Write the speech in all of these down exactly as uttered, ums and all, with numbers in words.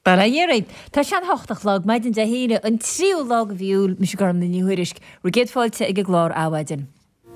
Bara dhéirid, Tá sean hochtach lag maidin de híine an tríú lag a bhíúil mis gom na níhuiirisk, ru géad fáilte ag glár áhaidin.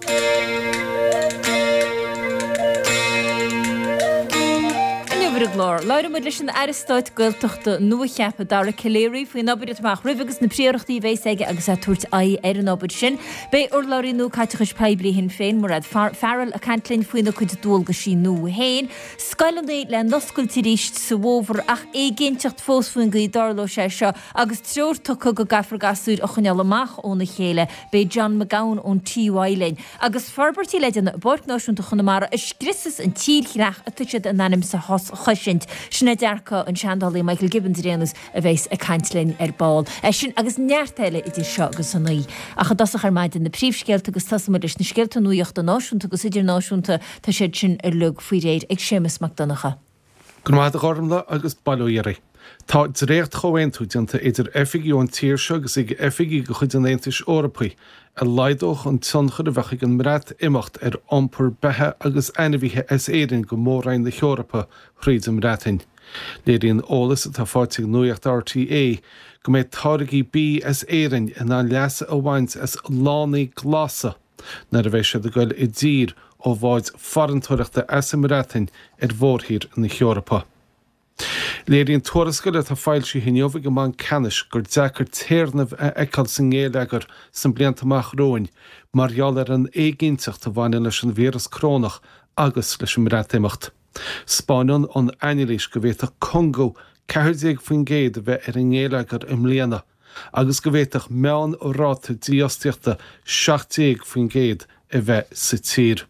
Glár. Laura mu leis an aristáid goilteachta nua cheappa dára celéirí faoin nabaidir amach rivegus na príochtaí bhééis aige agus a tuairt aí ar an nabaidir sin. Bé or Laurí nó caiteachas peblií hin féin mar ad fearil a cantlinn faoin na chuid dúlga sí nó héin. Scailnaí le noscailtí ríist sa bhóbhar ach é géinteacht fós faoin gaí darló sé seo agus treortacha go gafar gasúd a chuneal amach óna chéile bé John McGowan ón T-Wilein. Agus farbertí leidir na bortnáisiúnta chunamara a scrisas an tílchireach a tuisiad an anim sa hos Sint sinna dearcha an seandalaí Michael Gibbons réanús a bheits a cantlinn ar báil. Sin agus neartteile idir seo agus san naí. A chu dasach ar maidin na príomhscéalta agus tasamid leis na scéalta nuíochta náisiúnta agus idir náisiúnta tá sé sin ar lug faoi réid ag Séamus McDonagha. Gnáid a gharmla agus bailúirí. Tá récht chohaintú dianta idir effigiú an tíir seo agus ag effigí go chuid an Aontais Eorpaí a leidóch an tionchar a bhecha an mrát imacht ar ompur bethe agus ainmhíthe is éirin go mórrain na Eorpa chríd an mrátain. Léiríon ólas a tá fáitigh nuacht R T A go méid táirigí bí as éirin in an leasa a bhaint as lánaí glása nar a bheith sé de goil i ddír ó bháid farantóireachta as an mrátain ar bhórthír na Eorpa. Léiríon tuarascaile tá fáil sí hinneomh go man canis gur deachar téirnamh a eiceil san ggéalagar san blianta amach róin, margheall ar an éigínteacht a bhaine leis an víras crónach agus leis an mráitimeacht. Spáineann an ainilís go bhhéach Congo ceithrdéag faoin géad a bheith ar an ggéalagar im mbliana, agus go bhhéach meán ó ráta díostaíochta seachtdéag faoin géad a bheith sa tír.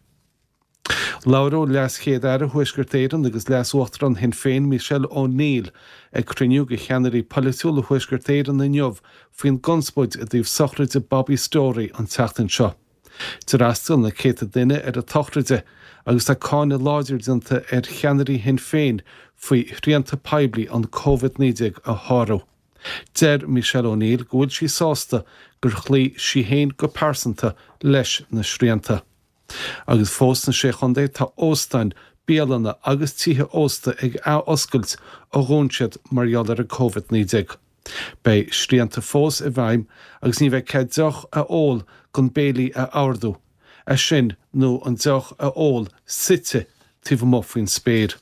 Lauro leas chéad ar a huisgurtéireann agus leas uachtar hin féin Michelle O'Neill ag cruniú go cheannarí polisiúla huisgurtéireann na neamh faoin gonspoid a dtíobh sochraide Bobby Story an teachtain seo. Tarastal na céta duine ar a tochraide agus tá cáinna láidir dinta ar cheannarí hin féin faoi rianta peblií an COVID nídeag a tháró. Der Michelle O'Neill gúil sí sásta gur chlí sí héin go pásanta leis na srianta. Agus fós na sé chundé tá óstain béalanna agus títhe ósta ag á oscailt a gúnsead margheall ar a COVID nídeag. Bei sríanta fós i bhaim agus ní bheith cé deach a ól gon béalaí a áardú, a sin nó an deach a ól site tíomh mófaoin spéir.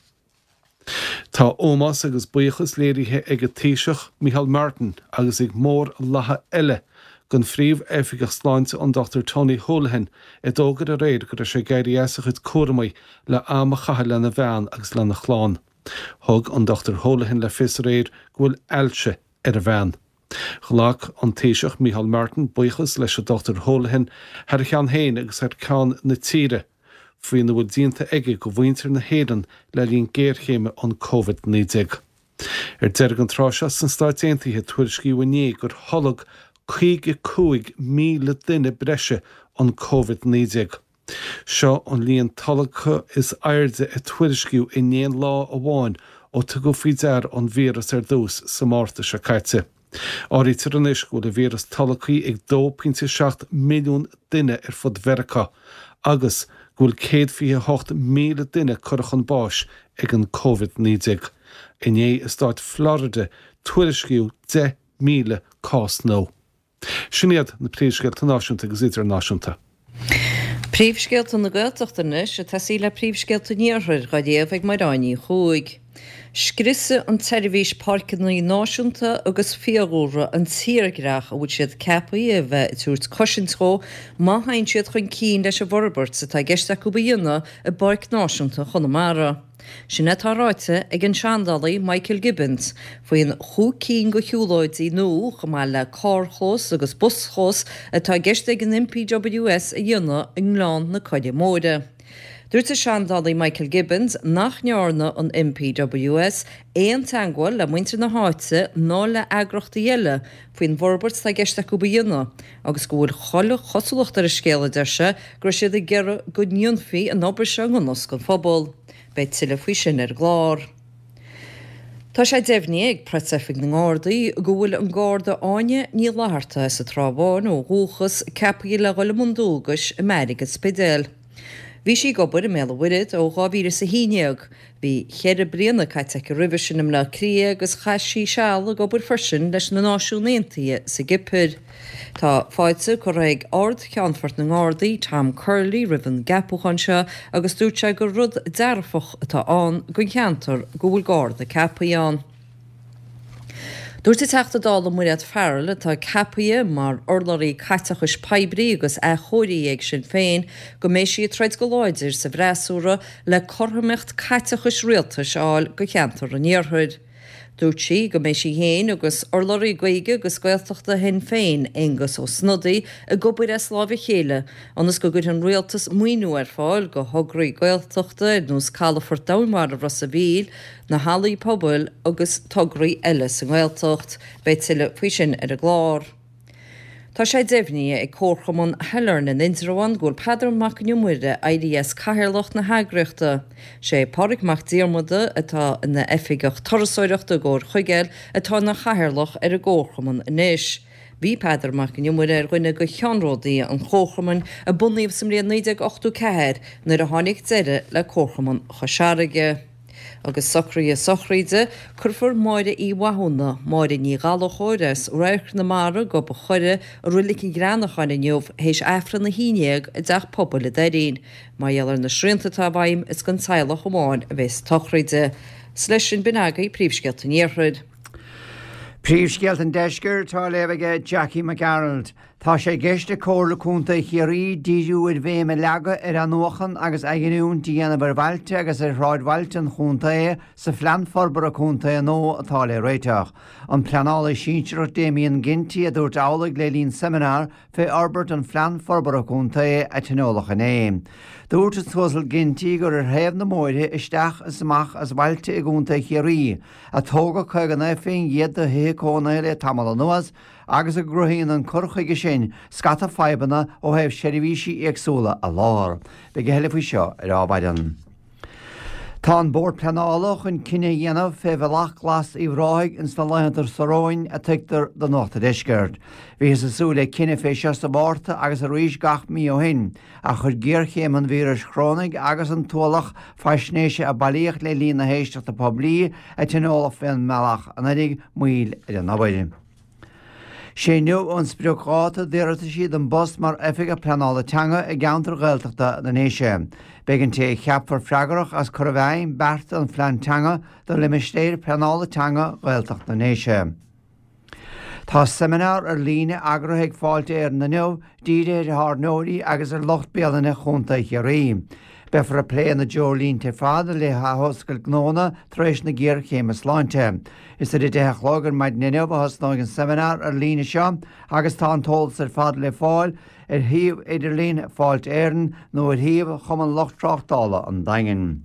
Tá ómas agus buochas léirithe ag a taoiseach Micheál Martin agus ag mór latha eile gon phríomh effigeach sláinte an Doctor Tony Holohan i dógad a réir gur sé géirí éasachid cuairmaí le ama chatha lena bhean agus lena chláán. Thug an Doctor Holohan le fis réir ghfuil ailse ar a bhean. Chhlách an taoiseach Micheál Martin buochas leis a Doctor Holohan ar chean héin agus ar ceann na tíre faoin na bhfuil dínta aige go bhaintear na héireann le líon géarchéime an COVID nídeag. Ar deirg an tráise san stáit aontaithe tuairiscí uané gur tholag chuige cúig míle duine breise an COVID nídeag. Seo an líon talacha is airde a tuairisciú i néon lá a bháin ó tu go faoi dear an víras ar dús sa Márta se caite. Áirí tar an is go le víras talachaí ag dó pínte seacht milliún duine ar fud Mheiriceá agus gúil céad fiche hocht míle duine chuirech an báis ag an COVID nídeag. Iné is stáit Florida tuairisciú de míle cás nó. Sinnéad na príomhscéalta náisiúnta agus idirnáisiúnta. Príomhscéalta na Gaeltachtanis a tasí le príomhscéalta níorthir ga déobh ag mairánaí chuig. Scrisa an teirvís parcannaí náisiúnta agus fiagóra an tíreagrach a bhfuil siad cepaí a bheith túirt cosintó má hain siad chun cín leis a bharbart sa tá geisteach go bíonna a barc náisiúnta chunamara. Sinna tá ráite ag an seandalaí Michael Gibbons faoin chúcín go hiúláidí nó go má le cárchós agus buschós atá geiste ag an M P W S a dhéanana in Ngláán na Coide Móide. Dúirt a seandalaí Michael Gibbons nach nearna an M P W S éon teagháil le muintir na háite ná le agrachta dhéile faoin bharbart tá geisteach go bíonna agus go bhfuil chola chosúlacht ar a scéala deise gur siad a gcearra go nionfaí an obair se an nos gan phobal. Beit sile faoi sin ar glár. Tá sé deimhní ag pretseifig na ngádaí go bhfuil an gáda áine ní láthirta sa trábháin ó dhúchas cepaí le goile mundógas America Spidéil. Bhí sí gobar i méla bhuiid ó gábíre sa híineag, bhí chead bliana caiite go rih sin am lerí agus chaisí seala gobar fersin leis na náisiúnéntaí sa gipur. Tá fáidsa chu raig ard cheanfort na ngádaí Tom Curley rihann gapúchanse agus dúirte gur rud dearfach atá an go cheantar go bhfuil gáda capaíán. Dúirta teachta dála muiad fearla tá capaí mar orlaí caiitechas peibrí agus a chóirí ag sin féin go mééis si treid go láidir sa bhreasúra le chorthamecht caiitechas rialtas áil go cheantar an níorthuid. Dúirt si go mééis si héin agus orlaí gaige agus gailteachta hen féin agus ó snodaí a gobar as lábh chéile, anas go gur an rialtas muoinú ar fáil go thograí gailteachta nús calafort damhar a ras a bhíl na halaí pobl agus tograí eile san gailteacht, beit tiile fao sin ar a glár. Tá sé déhní ag cóchamón helar na Indraháin gur pedar macniú muide éirías cairlacht na hagreachta. sé páric díarmada atá na efigach torasóireachta gur chuigéil atá na chairlach ar a ggóchamón inis. Bhí pedar macniú muide ar gine go cheanródaí an chóchamón a bunaíomh sam réon nídeag ochtú ceir nar a tháinig deire le cóchamón chasearige. Agus socraí a sochríide churfur máide í wahúna, máide ní galachóiras réich na mara go ba chuire a rulicí gránachchain inniuh hééis efra na híineag a deach pobl a déirín, má dhealar na srianta tá bhaim is gan saoilech amháin a bheits tochríide. Sleis sin binagaí príomhscealt an níorthuid. Príomhscealt an deisgur tá lehaige Jackie McGarald. Tá sé geiste cólaúnta chiarí díú ir bhé me lega ar an nuachan agus aigeún díanana bhailte agus ar ráidhailte an chúntaé sa fleanforbar a chúnta a nó atá le réiteach. An planála sítear déíon gintíí a dúirt álaigh le lín seminár fé Albert an fleanforbar a chúntaé a tinólach an éim. Dúirt tosal gintíí gur ar héamh na móide isteach is amach as bhailte i gúnta chiarí, a tóga chuig an éfing iad a hécóna le tamala nuas, agus a gruhíonn an chorchaige sin scata febanna ó hebh seirbhísí agsúla a lár. Be go heile faoi seo ar ábaidan. Tá an bór planálach an cinenne dhéanamh fé bhealach glas í bhráig in sa lehantar saráin a tuigtar do nóta deisgurt. Bhí is asúla cinenne fé seasta bárta agus a ríis gach mí ó hin, a chur ggéirchéim an víras chrónig agus an tualach feisnéise a bailíocht le lína héisteach a poblí a tinóla féin meach an éig muil ar an nabhaide. sé neu an spreocháta déirta siad an bus mar efig a planála teanga i gceantar gailteachta na néise. Began té cheapfar freigarach as chur bhhain bearta an phlean teanga do limistéir planála teanga gailteachta na néise. Tá seminár ar líne agrathaigh fáilte ar na neu, díide ar th nóí agus ar locht bealana chunta chiarí. Befar a plé na Jolín te fáda le hoscail gnóna trééis na ggéir chémas láinte. Is er de chlógan maid nineh has ná an seminár ar lína seo, agus tá an tólas ar fád le fáil ar híomh idir lín fáilt éan nó ar híomh chum an lochtraachtála an daingen.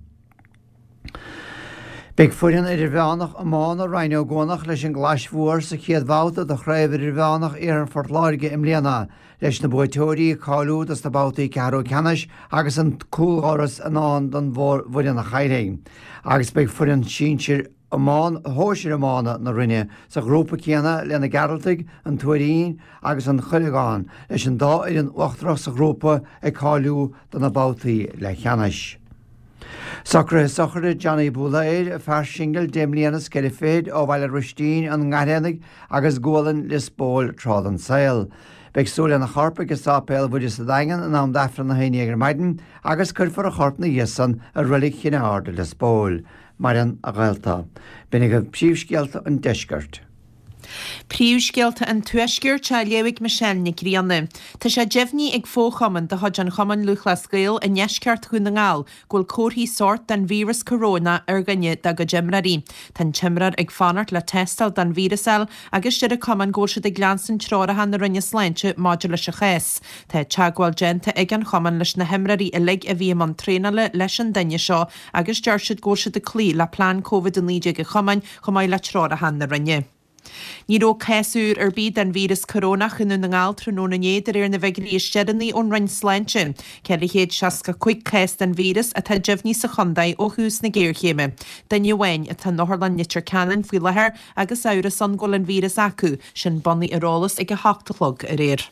Big fuidan idir bheannach a mána reinó ggónach leis an glasmhór sa chiad bhata do chraibh idir bheannach ar an fortláirige im léana, leis na buitóirí cáú as na bbátaí ceú ceanais agus an cúlgáras anán don bhfuidan na chairing. Agus beag fuidan síir amán thóisiir amána na rinne sa grúpa chéana lena garaltaigh an tuairín agus an chuileáin leis an dá ar an uachtrach sa grúpa ag cáú don na bbátaí le cheanais. Sacra sochre Johnny Bulaid a fear single déimlíanas ceile féad ó bhile ruistín an ngaitheannig agus ggólan lisbóil trád an saoil. Beagsúla na charpa agus sápéil bhuiidir sa dagan an am defran na haíar maidin agus chufar a chort na dhéasan a rulig chinine áda lisbóil, mar an a ghilta. Bina go príomhscealta an deisgurt. Príomhscealta an tuaisceir te leabhaigh Michelle Rianna. Tá sé deimhní ag fóchaman de chuid an chaman luchla scéal a neisceart chun na ngáil ghfuil cóthaí sort den vírus corona ar ganne da go gemraí. Tá timrar ag fanart le testal den vírusel agus siad a chaman ggóil ag glansan trádathe na rinne sláinte máidir leis a chéas. Tá teagháil genta ag an chaman leis na himraí i lig a bhí an trénale leis an daine seo agus deir siad ggóil a clí le plán COVID níide go chaman chumáid le trádathe na rinne. Ní ró céúr ar bíd an vírus corona chunú na ngáil tróna néidir ar na bheití steannaí ón rain sláinte. Ceir héad seaca chuig céist an vírus a tá deimhní sa chundaid ó hús na géirchéime. Daine bhhain a tá nóharlan nitir canan faoi lethir agus áras an ggóil an vírus acu sin bonnaí arálas ag go háachtalog a réir.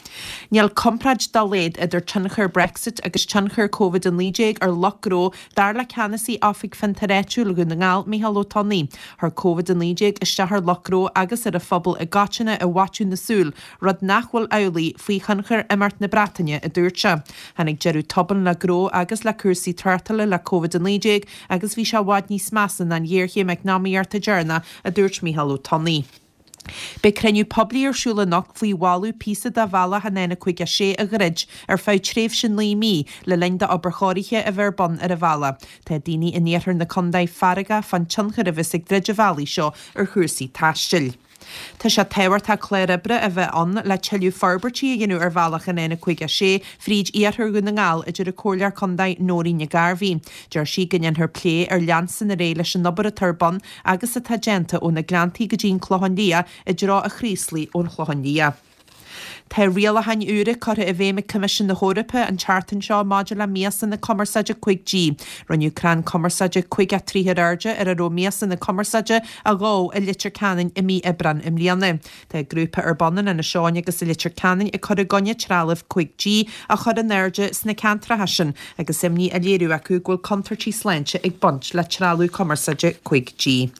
Níl comprad daléad idir tunchar Brexit agus tunchar Covid an líéig ar lochró dar le canasí áfik fantaréú le gunna ngáil Mícheál Ó Tonnaí. Har Covid an líéig is tehar lochró agus ar a phobal a gáitina a watú nasúl rud nachhfuil eolaí faoi chunchar immart na Bretainine a dúirte. Hannig jeú toban le gró agus le cuasaí tartala le Covid an líéig agus bhí se bhád níos measan an dhéirché meag náíart a dearna a dúirt Mícheál Ó Tonnaí. Be creniu poblí arsúla nach faoi walú písa da bhela hanena chuig a sé a grid ar fáid tréf sin lí mí le lenda oberchoirithe a bhar bon ar a bhela. Tá daoine in éar na condaid farraga fan tunchar a bheits ag drid a bhelaí seo ar chuasaí taistil. Tá sé tehhartá chléiribre a bheith an le teú farbertí a dhéanú ar bhealach in éna chuig a sé fríd íarthar go na ngáil idir a cólear condaid nóíne garbhí. Deir si gannn th plé ar leansan a ré leis an nobar a turban agus a tagénta ó na glantaí go dín chlohandia i drá a chríslí ón chlohandia. Tá riala hain úra chutha a bhéime commission na Hórappa an chartan seo máidir le míasan na commerceide chuig G. Runniu crán commerceide chuig a tríthe airde ar a ró míasan na commerceide a gá a litir canin i mí ebran im líana. Tá grúpa ar banan na seáine agus a litir canin i chud a gonne trálah chuig G a chud an airde sna cantra hasin agus imní a léirú acu ghfuil contartí sleinte ag bont le trálú commerceide chuig G.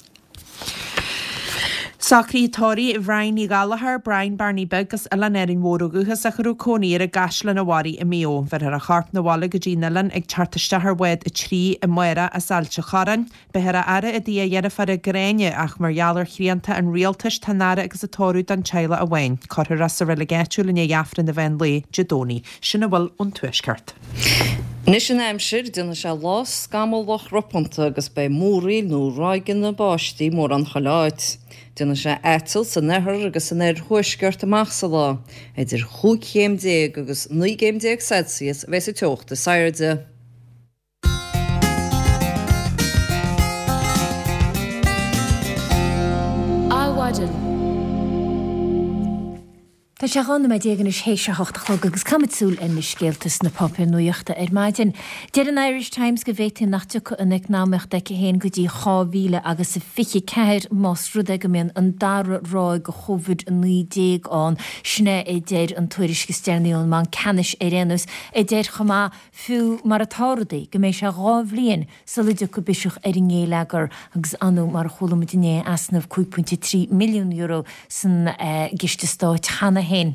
Sacrítóí bhrain í galahar Brian Barney Begus a lenérin mórúguchas a churú cóí ar a gasla na warí i méo, ver ar a chart na wala go dínnalan ag chartaistear wed a trí i muire a salte charan, behar a ara a dí a dhéarafar a gréine ach margheallar chríanta an rialtas tanára agus a tóú dan teile a bhain, chothir as a relegéisiú in éheafran na bhain lé Jadóní, sinna bhfuil ón tuisceart. Nis an aimsir duna se lás gamalach roponta agus bei mórí nó ráigen na báistí mór an chaláid. Duna se étil san nethir agus san éir thuisceart amach sa lá, idir chúchéimdéag agus nuigéimdéag Celsius bheits i teochta sairde. Áhaidir. Tá sé ganna me dégan is hééis hochtachlog agus cumitsúil in na scéaltas na poppa nuochta ar maidin. Dear an Irish Times go bhéta nachteach in economic de héin go dtí cháhíle agus sa fichi ceir más ruda go mbeon an dara rá go chovid an ní déag an sne é déir an tuairis go stearníil man canis é rénus é déir chumá fiú mar atádaí go mééis se rábhlíonn sa lidir go bisiach ar in ngélegar agus anú mar chola mudiné asnamh two point three milliún euro san uh, giste stáit chana hen.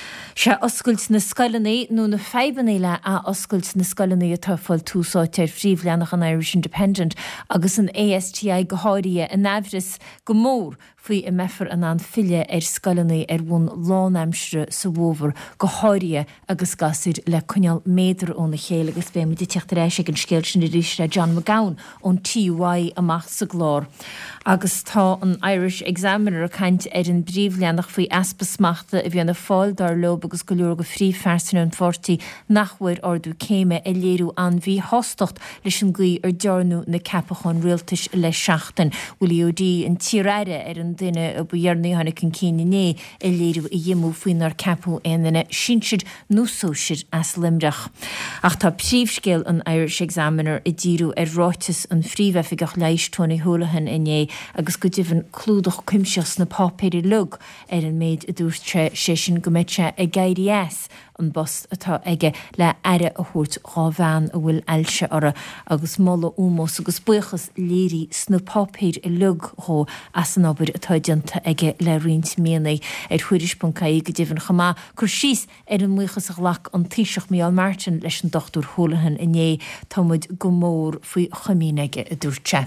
Se oscailt na scoilinaí nó na febanna le a oscailt na scoilinaí atá fáil túsáid ar phríomhleannach an Irish Independent agus an A S T I go háirí in Navras go mór faoi i mefar an an fiile ar scoilinaí ar bhún lánaimsre sa bhóbhar go háirí agus gasir le cuineal méadar ó na chéile agus bé mu teachtar éis an scéil sin ríisre John McGowan ón T Y amach sa glár. Agus tá an Irish Examiner a caint ar an bríomhleannach faoi aspas-machta a bhí anna fáil dar lob agus go leor go frí fersan an fortí nachhuiir ordú céime i léirú an bhí hostocht leis an gcuí ar dearnú na capachán rialtais le seachtain bhfuil O D an tíreire ar an duine a bhuiarnaí hána cin cíine né i léirú i dhéimú faoin ar capú aanaine sinseid nó sóisiid as limreach. Ach tá príomhscéal an Irish Examiner i ddíú ar ráitas an phríomhheifigach leiis tóna thulahan inné agus go dtíhann clúdach cuimseas na pápéirí lug ar an méid a dúirte sé sin go méidse ag gairí es an bost atá aige le aire a thuirt rábhean a bhfuil eilse ara agus molla úmós agus buchas léirí sna pápéir i lug thó as an obair atá dianta aige le riint méanaí ar chuiris.caí go dtíhann chamá chur síos ar an muochas a lech an tíiseach Mícheál Martin leis an dochtúr thulahan inné támuid go mór faoi chomíneige a dúirte.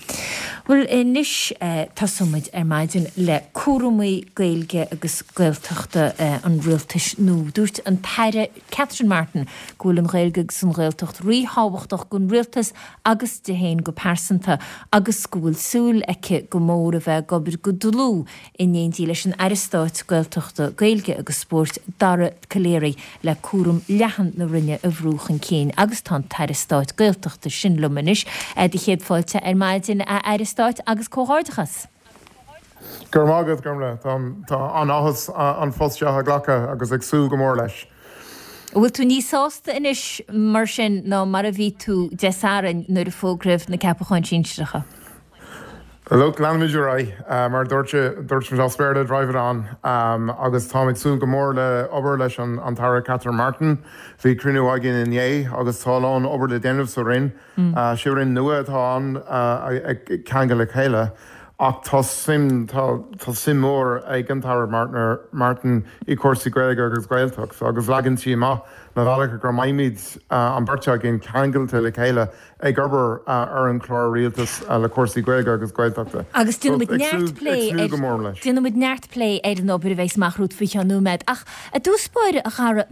Well, inis uh, tasumid ar maidin le cuaramí gailge agus gailteachta uh, an rialtais nó. Dúirt an taire Catherine Martin gúil an gailge agus an gailteacht ríháhachtach gon rialtas agus de héin go persanta agus gúil súil eice go mór a bheith gobir go dulú in éontí leis an aristáit gailteachta gailge agus sport dara caléirí le cuaram lehan na rinne a bhrúchan céin agus tá taristáit gailteachta sin lumanis uh, de chéad fáilte ar maidin a aristáit agus cóháidechas. Gur mágad gurmle, tá an áthas an fósteach a ghlacha agus ag súil go mór leis. Bhfuil tú níos sásta inis mar sin ná mar a bhí tú desáran nuair a fógribh na capacháin sínstreacha? Look landmiúrai mar dúirte dúirt me spéir drive an um, agus táid sú go mór le obair leis an antara Catherine Martin, hí cruú agin in é agus táán obair le déanamh sa rinn, siúrinn nua atá an ag cheanga le chéile. Ach tá sim tá sim mór ag antara Martin í cuasaí Gaeilge agus Gaeltacht, agus legan tí má na bhelacha gur maiimiid an barte gin ceangailte le chéile ag gobar ar an chlár rialtas le cuasaí Gaeilge agus Gaeltachta. Agus dúna muid neart lé ar an obair bhééis marrút fi anúméid. Ach a dúspóir a chara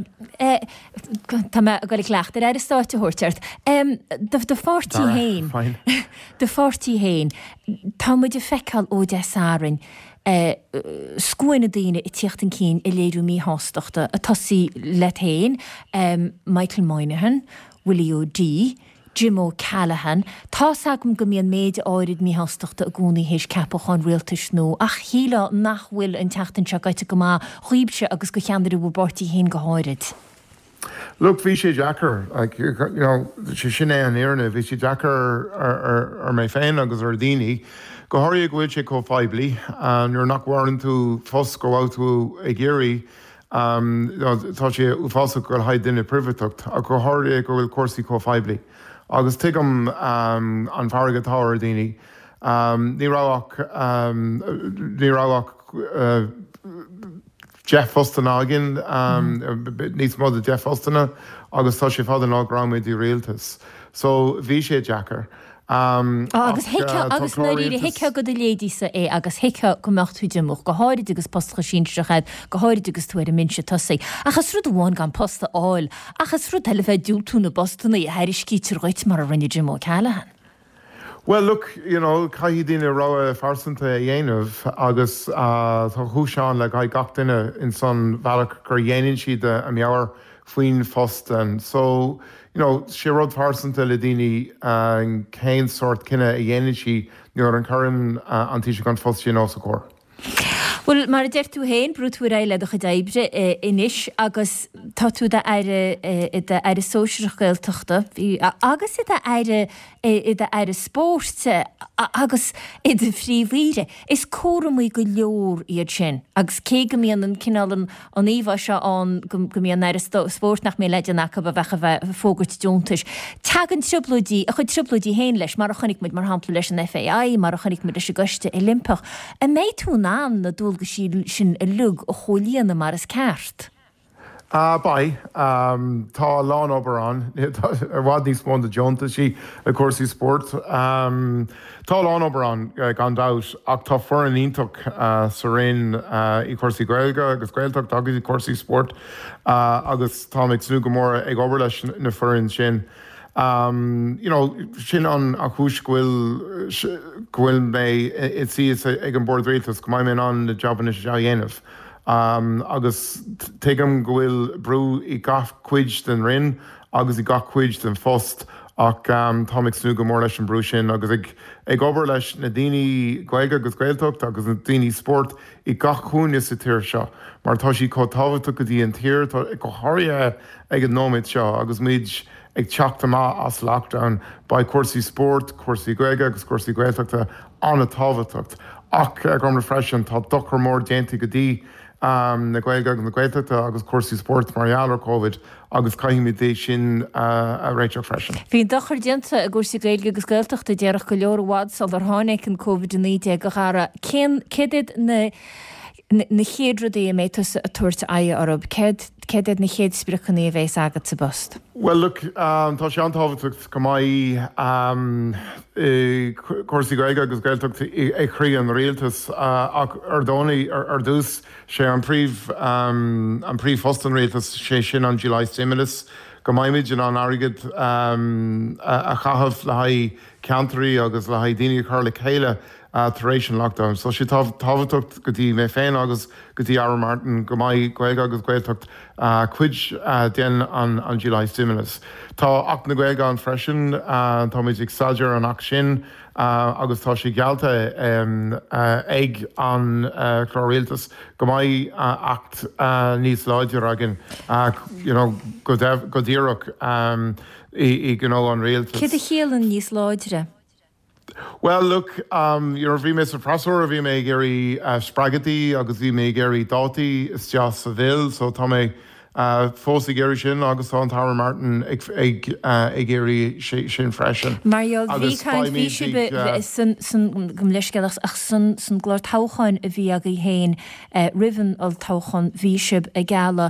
tá go lecht ar ar a státe thuirteart. De fátí héin de fátí héin tá muid de feicáil ó de sárin. Uh, Scuin a daine i tíocht an cín i léirú mí hástochta a tosí le héin um, Michael Moynihan, Willie O'D, Jim O'Callaghan, tá sagm go míon méid áirid mí hástochta a gúnaí hééis ceapachán rialtas nó ach híle nach bhfuil an teachtain se gaite go má chuibse agus go cheanidir bh bortí hén go háirid. Look, bhí sé Jackar, like, you know, sé sin é an éarna, bhí sé Jackar ar mé féin agus ar daoine. Go háirí go bhfuil sé có feibli, an nuair nach bhharann tú fós go bhfuil tú ag géirí, tá sé ú fása go haid duine privatacht, a go háirí go bhfuil cuasaí có feibli. Agus tuigem an bharragad táir daoine, ní ráach ní ráach Jeff Foston agin, níos mód a Jeff Fostona, agus tá sé fád an ágráid í réaltas. So bhí sé Jackar. Um, agus agus naí hiice go de lédísa é agus hiice go mechtúideach go háirid agus postcha síntrechaid go háirid agus tuair a minse tosaí. Achas rud bháin gan posta áil, achas rud heile bheith dúltúna Bostonna i heidir cítir roiit mar a rinne Jim O'Callaghan. Well, look, you know, caihí duine rá farsanta a dhéanamh agus tá chúseán le gaid gach duine in son bhealach gur dhéanann siad a meabhar faoin fostan. So, you know, sé rud farsanta le daoine an céin sort cinenne a dhéanann si nuair an churann antí sé gan fós sin os a cór. Well, mar a deir tú héin brú tú raile do chudáibre inis agus tá tú ar a sóisiach gailteachta agus i ar a spórte agus i de phríomhíre. Is córa mí go leor iad sin agus cé go mííon an cinál an íomha se an go mííon ar spórt nach mé leidir nach a bheitcha bheith fógurt dúntais. Tegan triblódí a chud triblódí héin leis mar a chunig muid mar hampla leis an F A I mar a chunig muid a goiste i limpach. A méid tú ná na dúil go sin a lug ó cholíanana mar is ceart. Uh, Bai, um, tá lán obair an, ar bhd níos mó de Jonta sí a cuasaí sport. Um, tá lán obair an uh, gan dát, ach tá for an ionach uh, sa rinn uh, i cuasaí Gaeilge agus Gaeltacht agus i cuasaí sport uh, agus tá ag snú go mór ag obair leis na forann sin. Um, you know, sin an a chúis gohfuil gohfuil mé it sí ag an bord réaltas go maiid mé an na joban is a dhéanamh. Um, agus tuigem go bhfuil brú i gach cuid den rinn agus i gach cuid den fost ach um, tá ag snú go mór leis an brú sin agus ag, ag obair leis na daoine Gaeilge agus Gaeltacht agus na daoine sport i gach chúne sa tíir seo. Mar tá sí có tábhachtach go dtí an tír go háirithe ag an nóid seo agus míid ag teachta má as lockdown ba cuasaí sport, cuasaí Gaeilge agus cuasaí Gaeltachta an a tábhachtach. Ach ag an refreshen tá dochar mór déanta go dtí Um, na Gaeilge agus na Gaeltachta agus cuasaí sport marialar COVID agus caiimi dé sin uh, a réiteach freisin. Bhín dochar dianta a gúsaí Gaeilge agus Gaeltachta dearach go leor bhád sal ar tháinig an COVID nineteen go chara. Céad na na chéadradí a métas a tuairt aige arab, céad na chéad sprichanna a bhééis agad sa bost? Well, look, um, tá sé an tábhachtach go maiid um, cuasaí Gaeilge agus Gaeltachta ag chrí an réaltas uh, ach ar dónaí ar dús sé an príomh um, an príomh fostan réaltas sé sin an July stimulus go maiimiid an airgid um, a, a chahabh le haid ceantarí agus le haid daoine chuir le chéile Uh, Taration lockdown. So she tábhachtach go dtí mé féin agus go dtí Aaron Martin go maiid Gaeilge agus Gaeltacht uh, cuid uh, den an, an July stimulus. Tá ach na Gaeilge an freisin, uh, tá muid ag saidir an ach sin uh, agus tá sé gealta um, uh, ag an uh, chláréaltas go maiid uh, acht uh, níos láidir agin uh, you know, go dtíireach um, i, i gó an réaltas. Cid a chéalann níos láidire? Well, look, um, you know, bhí mé sa frasúr a bhí mé géirí uh, spaghetti agus bhí mé géirí dátaí is just sa bhil, so tá mé uh, fósaí géirí sin agus tá an Tara Martin ag, ag, uh, ag géirí sin, sin freisin. Mariol, bhí Agus caint by bhí me si big, be- uh, san san gom leisceach ach san san glár táchain a bhí aga héin rivan al táchan bhí sib a gala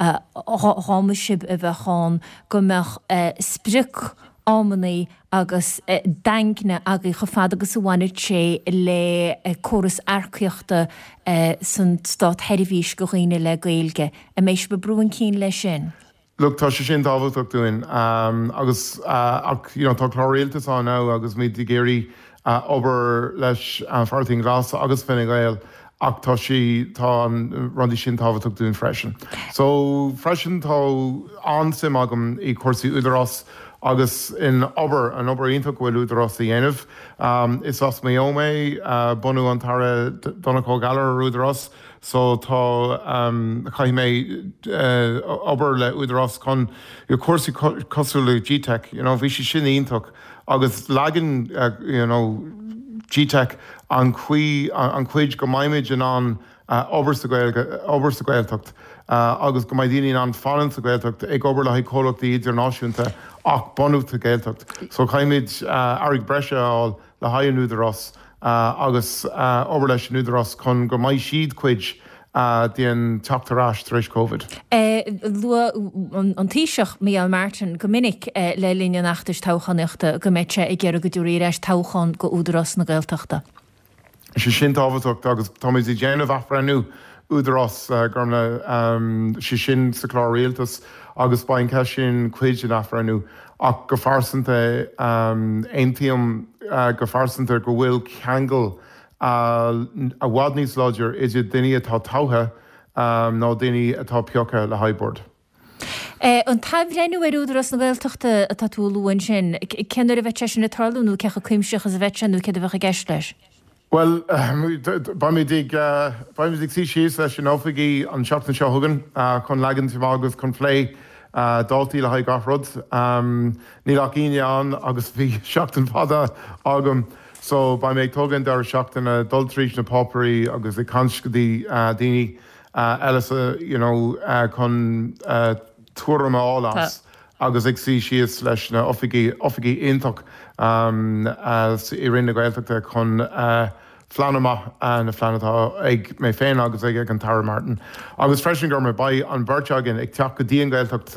ráma sib a bheitán gombeach spric ámanaí agus dankne aga go fad agus bhhaine sé le choras arcaíochta san stát heirihís go chuoine le gailge a mééis be brúin cín lei sin. Look, tá sé sin dábhaach doin, um, agus uh, ach, you know, tá chláréaltas á ná agus mí de géirí uh, obair leis uh, farting glas agus finnig gael ach tá si tá an rundí sin tábhaach doin freisin. So freisin tá ansim agam i cuasaí údarrás agus in obair an obair ionach bhfuil údarrás a dhéanamh. Um, is as mé ómé uh, bunú an tara donnachó galar údarrás, so tá um, chaith mé uh, obair le údarrás chun i cuasaí cosú le G TEC, you know, bhí si sin ionach agus lagan uh, you know, G TEC an chuí an chuid go maiimiid an an uh, obair sa gaeltacht. Uh, agus go maidíine an fann sa gaeltacht ag obair le cólachtaí idirnáisiúnta ach bonúta gaeltacht. So chaimid uh, arig breise áil le haon údarrás uh, agus uh, obair leis an údarrás chun go maiid siad cuid uh, díon teachtarrás tar éis Covid. Uh, Lua an tíiseach Mial Martin go minic uh, le líne nachtas táchaneachta go méite ag ggéar go dúí éis táchan go údarrás na gaeltachta. sé sin táhaach agus táid i déanamh afranú údarrás uh, gomna um, sé sin sa chláréaltas agus bain ce sin cuid in afranú ach go farsanta um, aontaíom uh, go farsanta go bhfuil ceangal uh, a bhád níos láidir idir duine atá tátha um, nó duine atá peocha le haibord. Uh, an taimhrénú ar údarrás na gaeltachta atá tú luúin sin, ceannar a bheith sin na tarlúnú cecha cuimseach as a bheith sinú ce a bheith a gceist leis? Well, ba mi dig sí síos leis an áfaí an seachtain seo thugan chun legan tí agus chun phlé daltaí le haid gafrod. Ní ach íine an agus bhí seachtain fada agam, so ba méid tugann dar seachtain a dultríéis na pápaí agus i canscadí daoine eile chun tuaramás agus ag sí síos leis na ofigaí ionach i rinne gaeltachta chun flanama na flanatá ag mé féin agus ag ag an Tara Martin. Agus freisin gur mé ba an bhirteagin ag teach go dtíon gaeltacht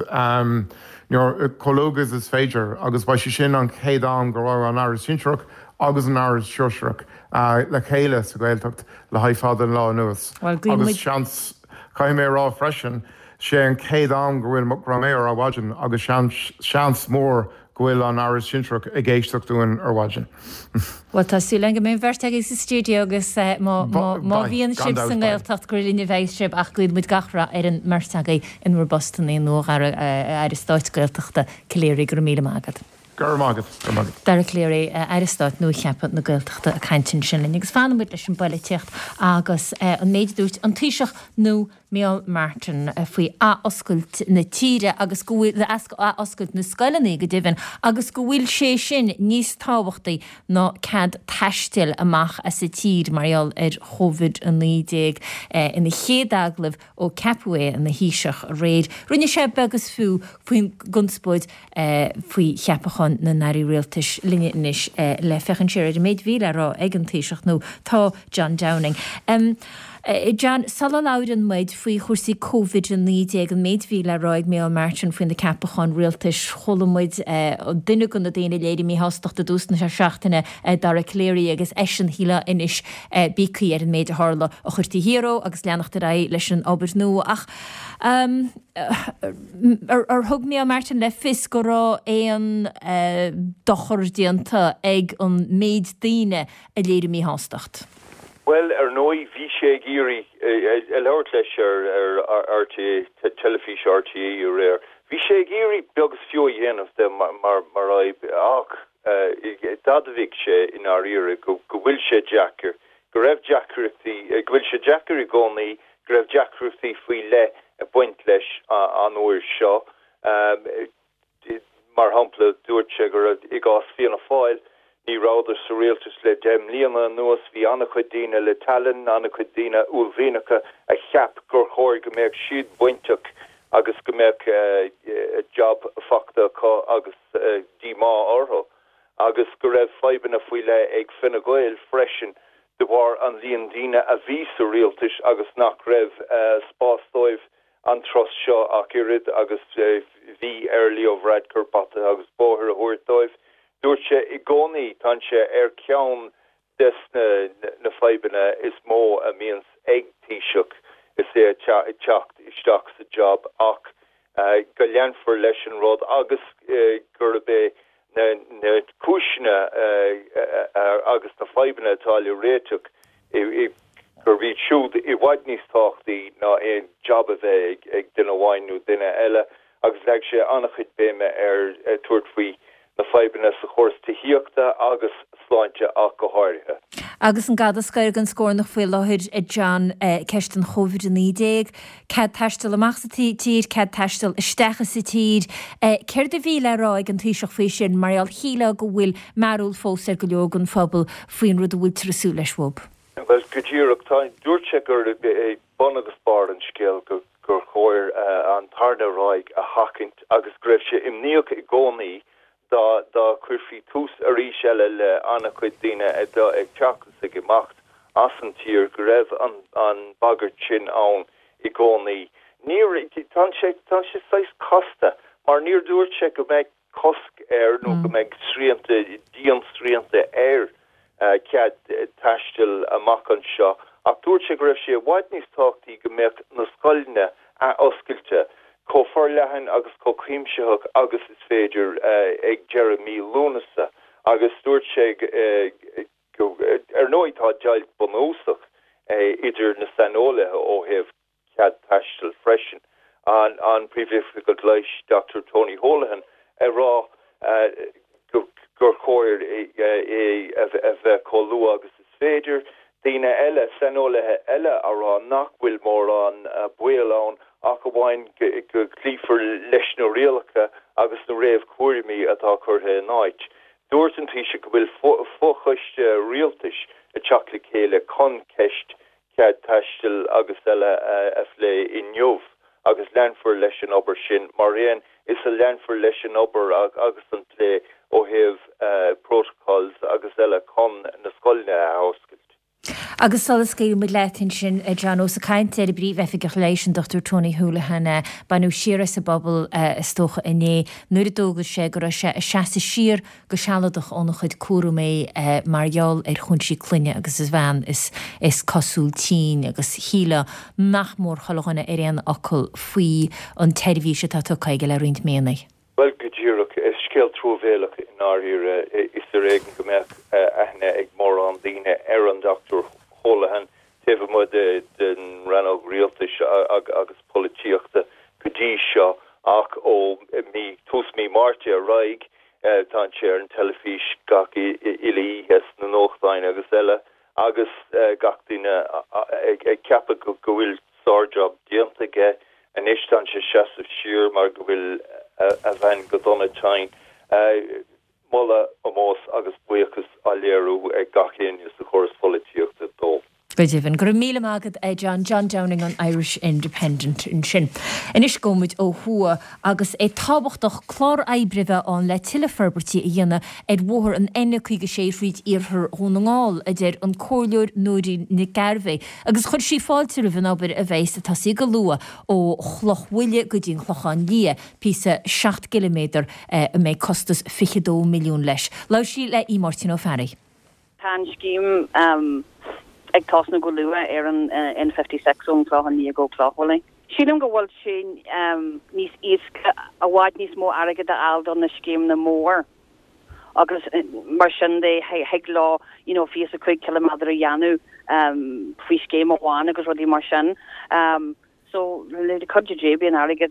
chológus is féidir, agus ba si sin an chéadán go raibh an áras sinseach agus an áras seoiseach le chéile sa gaeltacht le haifád an lá nuas. Agus seans cai mé rá freisin sé an chéadán go bhfuil ra mé ar áhaidin agus seans mór gohfuil an áras sinseach ag géisteach dúin ar bhaidin. Well, tá sí lenge mé bhirt ag sa stúdio agus má bhíon sib san gaeltacht gur líine bheith sib ach gcuid mud gachra ar an martagaí in mar Boston í nó ar ar stáit gaeltachta cléirí gur míle mágad. Gur mágad, gur mágad. Dar a cléirí ar stáit nó cheappa na gaeltachta a caiintin sin linn. Agus fanna muid leis an baile teocht agus an méid dúirt an tíiseach nó Mial Martin faoi a oscailt na tíre agus go bhfuil a oscailt na scoilenaí go dibhann agus go bhfuil sé sin níos tábhachtaí ná cad taistil amach a sa tír marial ar Covid an nídéag ina chéadaglah ó Capua an na híiseach réad. Rinne sé begus fiú faoin gunspóid faoi cheapachan na narí réaltais linne inis le fechan séir méid bhíle rá ag an tíiseach nó tá John Downing. Um, Uh, John, sala laudan maid faoi chuirsaí Covid an nídéag an méid bhí le roiig Mial Martin faoin na capachán rialtais cholamid duine gon na déine léidir mí hásteach a dúsna se seachtainna dar a cléirí agus eisian híle inis bícaí ar an méid a hála a chuirtaí híró agus leannachta ra leis an obair nó ach um, ar thug Mial Martin le fis go rá éon dochar díanta ag an méid daine a léidir mí hásteacht. Well, ar nói bhí sé géirí a leir leis ar R T A, telefís R T A ar réir. Bhí sé géirí begus fiú dhéanamh de mar raibh ach dadmhíh sé in ar ire go bhfuil sé Jackar. Go raibh Jackarachtaí, go bhfuil sé Jackar i gcónaí, go raibh Jackarachtaí faoi le a buint leis an uair seo. Mar hampla dúirt sé gur i gás fianna fáil. ní ráidir sa rialtas le dem líana nuas bhí anna chuidíine le talan anna chuidíine úlmhínacha a cheap gur chóir go méid siad buinteach agus go méid uh, job facta agus uh, dímá ortho agus go raibh feibanna faoi le ag finna goil freisin de bhar an líon díine a bhí sa rialtas agus nach raibh uh, spásdóibh an tros seo ach irid agus uh, bhí ar leomhreid curbata agus bóthir a thuirtóibh dúirt sé i gcónaí tá sé ar ceann des na, na feibanna is mó a míons ag tíiseach is é teacht isteach sa job ach uh, go leanfar leis an rud agus uh, gur bé na, na cúisina uh, uh, uh, agus na feibanna táile réiteach i, i gur bhí siúd i bhaid níos táchtaí ná é job a bheith ag, ag duine bhhainú duine eile agus leag sé annach chud béime ar uh, tuairt faoi na feibanna sa chóras tííochta agus sláinte ach go háirithe. Agus an gada scair an scór nach fuil láthir i John ceist an chovid an nídéag, cad taistal amach sa tíd, cad taistal istecha sa tíd, ceir de bhí le ráig an tíiseach fao sin marial híle go bhfuil marúil fós ar go leog an phobal faoin rud a bhfuil trasú leis wob. Well, go dtíach tá dúirte gur é bon agus bar an scéal go gur chóir an tarna ráig a hacint agus greibh sé imníoch i gcónaí da da cuifi tús a rí seile le anna chuid duine a da ag teachtas ag imacht as an tír go raibh an, an bagart sin ann i gcónaí. Níor tan sé tan sé seis costa, mar níor dúirt sé go méid cosc air nó go méid sríanta díon sríanta air uh, cead uh, taistil amach an seo. Ach dúirt sé go raibh sé bhaid níos táchtaí go méid na scoilne a oscailte có for lehan agus có críimseach agus is féidir uh, ag Jeremy Lunasa agus dúirt sé uh, go uh, ar nóidtá dealt bonúsach uh, idir na sanólathe ó heh cead taistil freisin an an príomh go leis Doctor Tony Holohan a rá uh, gur chóir a bheith choú agus is féidir Dína eile sanólathe eile a rá nach bhfuil mór an uh, buil ann ach go bhhain go clífar leis nó rialacha agus nó réamh cuairimí atá chutha náid. Dúirt an tíise go bhfuil fóchaiste rialtais a teach le chéile con ceist cead taistil agus eile a phlé i nniuh agus leanfar leis an obair sin mar réan is a leanfar leis an obair agus an lé ó heh uh, protocols agus eile con na scoilne a oscailt. Agus solas céir mu letain sin a John ó sa cainte a bríomh efigach leis an Doctor Tony Holohan banú siar sa bobbal istócha iné nuair a dógus sé go sé seaasa siar go sealadach ónna chuid cuaú mé margheall ar chunsí cluine agus is bhean is is cosúiltín agus híle nach mór cholachanna ar an ocail faoi an teirhíse tá tucaige le roint méanaí. Well, good year, is scale true veilach in our here is the regen gemerk ahne ag mór an dine ar an Doctor Holohan teve mo de den ranog realtish agus politiachta gudí seo ach ó mi tus mi martia raig tan chair an telefís gach ili hes na nochdain agus eile agus gachtíine ag cappa go gohfuil sarjob dianta ge an istan se chasaf siúr mar gohfuil a bhain go donna tain molla amos agus buchas a léirú ag gachéin is the chorus politiachta dó. Beidirhan gur míle mágad é John John Downing an Irish Independent in sin. Inis gomid ó thua agus é tábachtach chlár eibrithe an le tiile ferbertí a dhéine ag bhthir an aine chuige sé riad iarthar hónaáil a déir an cóirleúir nóirí na garbhé. Agus chud sí fáilte rih an ábir a bhééis tá sí go lua ó chlochhuiile go dtíon chlochan lia písa seacht kilometr a méid costas fichadó milliún leis. Lá sí le í Martin ó Ferry. Tá scíim um ag tosna go lua ar an N fifty-six ón chlochan ní go clochhuiling. Sílim go bhfuil sin um, níos ísca a bhaid níos mó airgad a aldon na scéim na mór. Agus mar sin dé heag lá, you know, fios a chuig kilometr a dheanú um, fao scéim a bháin agus rudí mar sin. Um, so le de codja jébi an airgad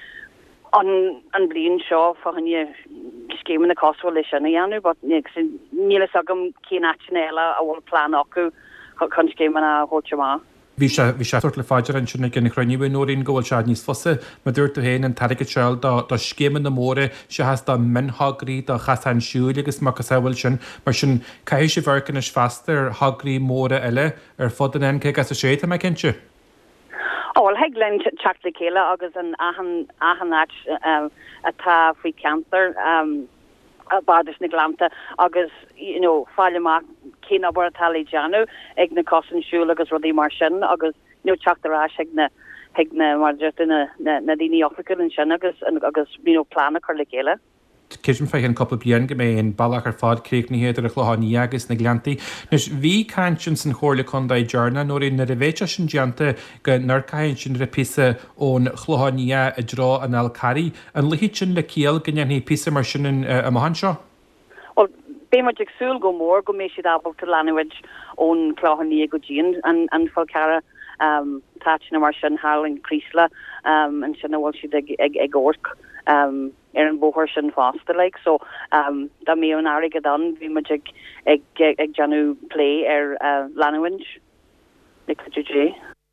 an an blion seo fáhanne scéim na cosfuil lei sin a dheanú, but nílas agam cín action eile a bhfuil plán acu chun scéim an a hóte má. Bhí sé bhí sé tuairt le fáidir an sinna gin chroníú nóirín ggóil se níos fosa ma dúirt héin an tarige seil do scéman na móra se has dá minthgraí do chasan siúil agus mar bhfuil sin mar sin caiisi sé bharcan is feasta ar thgraí móra eile ar fod an ce gas a sé a me cinnte. Oh, well, heglen chakla kela agus an ahan ahanach um, atá fri cancer um bardis na glanta agus you know fallemak kina bortali janu ag na cosin siúl agus rudi mar sin agus no chaktará hegna hegna mar just na na dini Africa in sin agus agus you know plana karla kela. Kism fe an couple blian go mé an ballach ar fád créicní héidir a chláání agus na glantaí. Nus bhí caiint sin chóirla chundá dearna nóir na ravéite sin deanta go narcainn sin rapisa ón chláání a drá an alcarí an lihid sin le céal gannne písa mar sin a mahan seo. Well, bé mar agsúil go mór go mé siad abal to language ón chláání go dín an an falcara um tána mar sin hálinn crísla um an sinna bhil siad ag ag ag orc um er an bohor sin faster like so um da me an arig dan vi mag ag ag ag janu play er uh, language like J.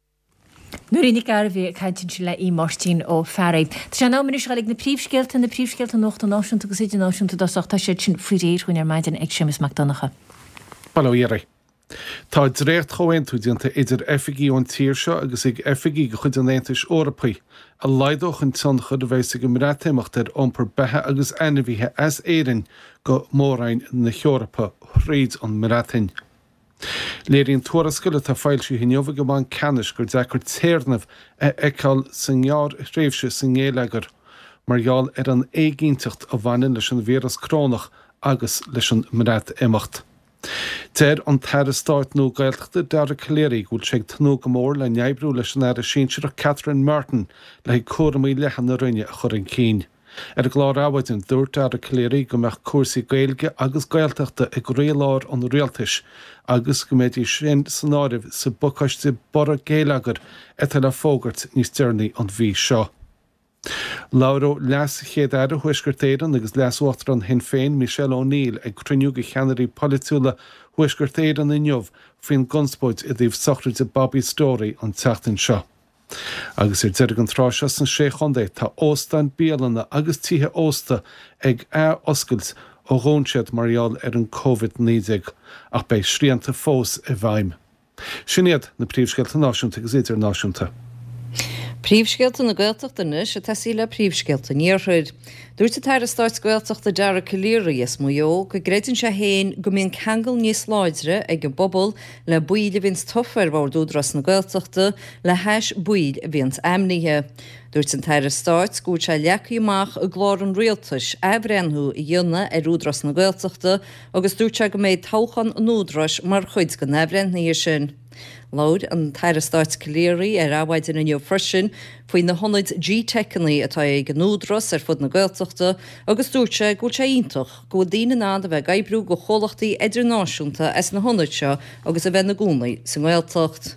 Nuair gar bhí caiintin sin le í Martin ó Ferry. Tá sé ná minúis galig na príomhscéalta na príomhscéalta nócht an náisiúnta agus idir náisiúnta dosachta sé sin friréir chuin ar maidin ag Seamus McDonagha. Balóíire. Tá récht chohaintú dionanta idir effigií ón tíir seo agus ag effigií go chud an éantais órapaí a leidoch an son chud a bhéis go mrátéimecht ar ompar bethe agus ainmhíthe as éireann go mórain na Heorpa réad an mrátain. Léiríonn tuarascoile tá fáilsiú hinneomh go bán canis gur dechar téirnamh a eáil san ngear réimhse san ngéileagar margheall ar an éigínteacht a bhaine leis an víras crónach agus leis an mrát éimecht. Téir an teir stáit nó gailteachta deara choléirí gúil sé tanú go mór le neibbrú leis an air síseach Catherine Martin le cuaramí lechan na rinne a chur an cín. Ar glár áhaidin dúirt deara choléirí go meach cuasaí gailge agus gailteachta ag réalár an réaltais agus go méidí sin san áibh sa bucáiste bora géileagar etá le fógart níos dearnaí an bhí seo. Lauro leas chéad air huisgurtéiran agus leasúachtar an hin féin Michelle O'Neill ag cruniú go cheanirí politúla huisgurtéiran in jobh faoin gunspóid i dtíobh sochrid a Bobby Story an teachtain seo. Agus ar deirg an tráseo san sé chundé tá óstan bíalanna agus títhe ósta ag a oscailt ó ghónsead marall ar an COVID nídeag ach bei sríanta fós i bhaim. Sinnéad na príomhscéalta náisiúnta agus idir náisiúnta. Príomhscéalta na Gaeltachta nuis a tasí le príomhscéalta níorthuid. Dúirt a teir a stáit Gaeltachta deara choléirí is muo go gréitin se héin go mbíonn cheangal níos láidre ag an bobal le buid a bhíns toffar bhar dúdras na Gaeltachta le heis buid a bhíns amníthe. Dúirt an teir a stáit gúid se leacaí amach a glár an rialtais ebrenthú i dionne ar údras na Gaeltachta agus dúirt se go méid táchan an údras mar chuid go nebrenthníir sin. Lód an teir a stáit choléirí ar áhaidin in nniu frisin faoin na honnaid G-Techaní atá ag an údras ar fud na Gaeltachta agus dúirte gúil sé ionintach go dtíine ná a bheith gaibbrú go cholachtaí idirnáisiúnta as na honnaid seo agus a bheith na gúnaí san Gaeltacht.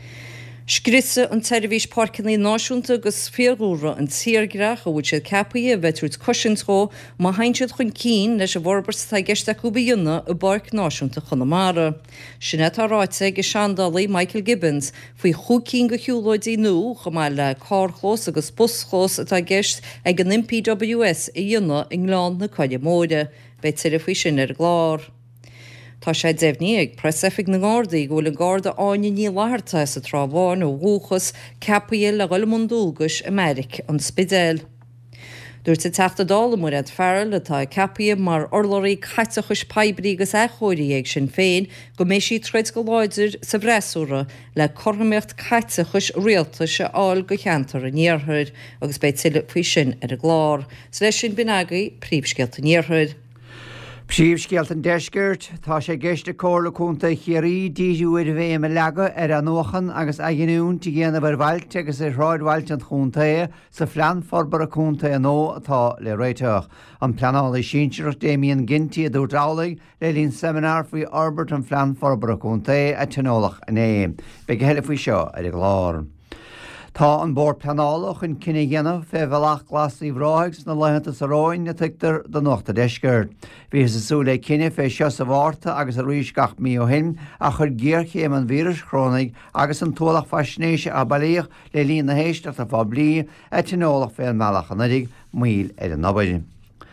Scrisse an teirvís parcinnaí náisiúnta agus fiorúra an tíargrach a bhúid sé capaí a bheitúid cosintó má haintead chun cín leis a bharbars tá gceiste cúbaíonna a barc náisiúnta chunamara. Sinne tá ráite go seandálaí Michael Gibbons faoi chucín go hiúlóidí nó go má le cárchlós agus buschlós atá gceist ag an M P W S i dionne in Gláán na Coile Móide, beit tir a faoi sin ar glár. Tá sé déhní ag presefik na Gardaí ggóil an Garda áine ní láharta sa trábháin ó bhúchas capaí le goilmundúgus Americ an spidéil. Dúirt sa teachta dála mar ad fearil atá capaí mar orlóirí chaitachus peibrí agus échóirí ag sin féin go mé sí treid go láidir sa bhreasúra le cormaíocht chaitachus rialta se áil go cheantar a níorthuid agus beit tiile faoi sin ar a glár. Sa leis sin binagaí príomhscéalta níorthuid. Príomhscéalta an deisgurt tá sé gceiste cóirlaúnta chéirí díú ar bhéh me lega ar an nóchan agus aginún tí ggéanamh ar bhailte agus is ráidhhailte an chuntaí sa phlean forbar a chunta an nó atá le réiteach. An pleanála síseach Damien Ginty a dúdálaigh le líon seminar faoi Albert an phlean forbar a chuntaí a tenólach in é. Be go heile faoi seo ar a glár. Tá an bór planálach in cinenne ghéanamh fé bhealach glasí bhráigs na lehananta sa ráin na tuictar do nóta deisgur. Bhí sa súla cinenne fé seo sa bhharrta agus a ríis gach mí ó hin a chur ggéirché am an vírus chrónaigh agus an tólach fasnéise a bailíoch le líon na héisteach a fá blií a tinólach fé meach an nadig míl ar an nabaidin.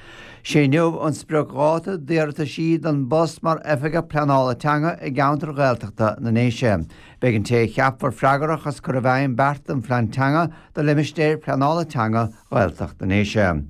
sé neamh an spreagráta déirta siad an bus mar efige planála teanga i gceantar Gaeltachta na néise. Began té cheapfar freigarach as chu a bhain bert an phleantanga do limistéir planála teanga Gaeltachta na néise.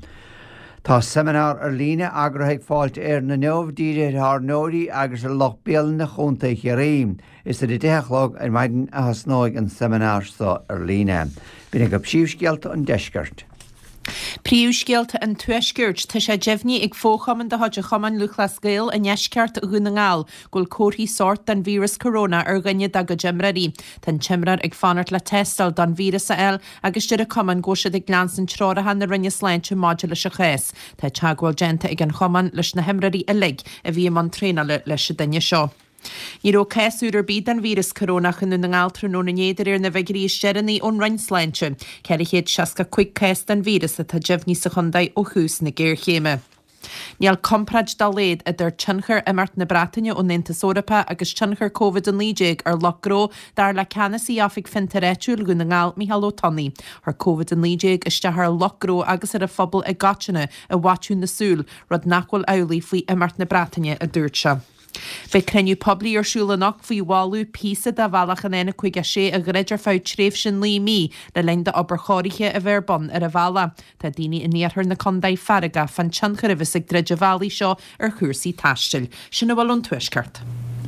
Tá seminar ar líne agrathaigh fáilte ar na neamhdíide th nóirí agus ar loch béal na chunta chéirí. Is a déchlog ar maidin a hasnóig an seminar sa ar líne. Bhína go síomhscealta an deisgart. Príomhscéalta an tuaisgurt tá sé deimhní ag fóchaman de háide chaman luchlas gail a neisceart a gúna ngáil gúil cóirí sort den vírus corona ar gannne dag go gemraí. Tá timrar ag fanart le testal don vírus a eil agus de a chaman ggóisiad ag glansan trádathe na rinne sláinte máide leis a chéas. Tá teagháil genta ag an chaman leis na himraí a lig a bhí man trénale leis a daine seo. Ní ó céúr bíd an vírus corona chun na ngáiltrú na néidir ar na bheitgurí steannaí ón reinsleinte, ceir héad seaca chuig céis den vírus a tá deimhní sa chundaid ó chús na géir chéime. Níall compráid dá léad a d tinchar imart na Bretainne ó Nintas Eorpa agus tinchar COVID an líéig ar lochró dar le canasí áfik fintaréúil gúna ngáil Mícheál Ó Tunaí. Ar COVID an líéig is dethar lochró agus ar a phobal a gatine a bhaitiún nasúl rud nachhfuil eolaí faoi imart na Bretainne a dúirt se. Bheith creniu poblí arsúlanach faoi bháú písa de bhealach an éna chuig a sé a greidir fáid tréh sin lí mí le lein de obair choirithe a bheirbon ar a bhela. Tá daoine in níorthar na condaid farraga fan teanchar a bheits ag dreidir bhelaí seo ar chuirsaí taistil. Sinna bhfuil an tuaisceart.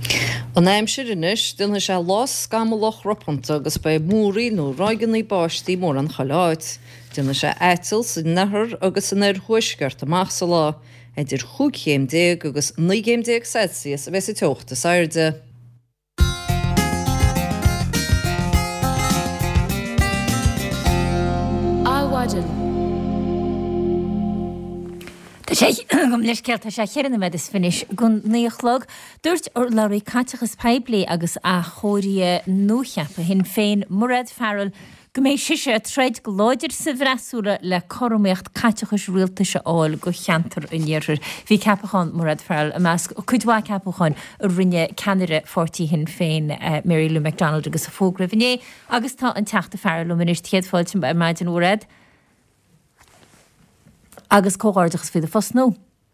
An aimsir inis duna se lás gamalach roppanta agus ba múrí nó roigannaí báistí mór an chaláid. Duna se étil sa nethar agus an ar thuisceart amach sa lá. Idir chuig chéimdéag agus ní chéimdéag Celsius a bheits i teochta sairde. Áhaidir. Tá sé gom leis ceart tá sé cheanna me is finis gon níochlog, dúirt ar leirí caiteachas peblií agus a chóirí nócheappa hin féin Murad Farrell go méid siise a treid go láidir sa bhreasúla le choméocht caiteachas rialta se áil go cheantar in dhéirir. Bhí ceapachán Murad Farrell a meas chuidhá ceapachán a rinne ceanire fortí hin féin uh, Mary Lou McDonald agus a fógravinné agus tá an teachta Farrell minis tiadfáiltin ba maidin óred agus cóáirdachas fi a fos nó.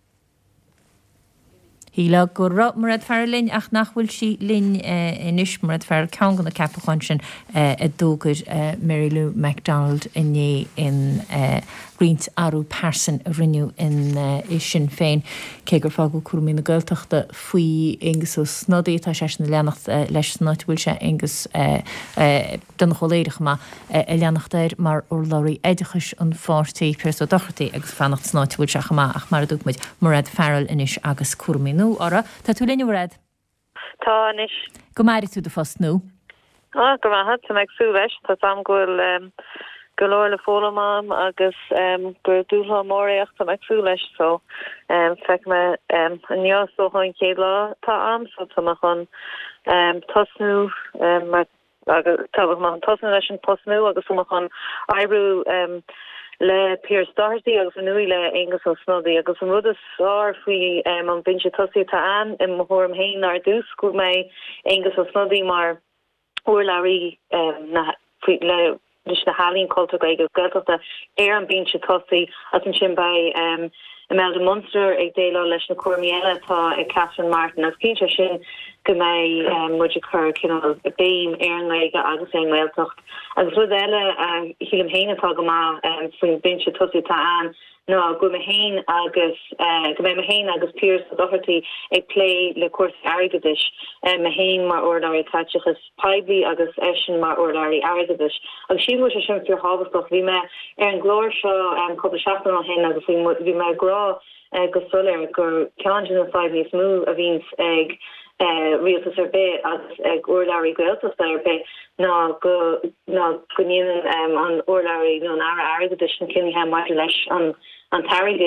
Híla go ra Murad Farrell linn ach nachhfuil si linn inis Murad Farrell cean gan na ceapachán sin a dógur Mary Lou McDonald inné in Grint Arú Person a rinneú in sin féin cé gur fá go cuairmí na Gaeltachta faoi agus ó snodí tá sé na leannacht leis náithbhfuil se agus don choléireach má a leannachtair mar ó láirí éidechas an fáirtaí pers ó dochartaí agus fannacht snáithbhfuil se chamá ach mar a dúgmuid Murad Farrell inis agus cuairmí nó ara tá tú lenne Murad? Tá inis. Go mairí tú de fos nó? Ah, go maithe tá meid sú leis tá sam goil golóir le fólamam agus um, gur dúlá móréach tá meid sú leis so um, feic me um, an níos ó chuin céad lá tá am so tá mar chun um, tosnú um, mar agus tá mar tosnú leis an tosnú agus mar chun aibbrú um, le Piers Doherty agus an nui le agus an snodí agus an rud is sár faoi um, an binse tosí tá an in mthorm héin ar dús go mé agus an snodí mar uirlaí um, na le dus na halín cultúr go Gaeltachta ar an bíonse tosaí as an sin bei um, Imelda Munster ag déile leis na cuairmiile tá ag Catherine Martin agus cínte sin go mé um, muidir chur cinál béim ar an leige agus é Gaeltacht. Agus rud eile um, hílim héanatá go má um, faoin bíonse tosaí tá an no go me héin agus uh, go me me héin agus Piers Doherty ag play le cuas agadis um, me héin mar ordáí táichas peblií agus esin mar ordáí agadis agus sí mu sin fir hábhastoch bhí me ar an glóir seo um, couple seachtain hen agus bhí me grá uh, go solir gur cean na five níos mú a víns ag Uh, rialtas ar bé agus ag orláirí Gaeltachta ar bé ná go ná goníanaan um, an orláirí nó an ara agadis an cinnithe mar leis an an tarigid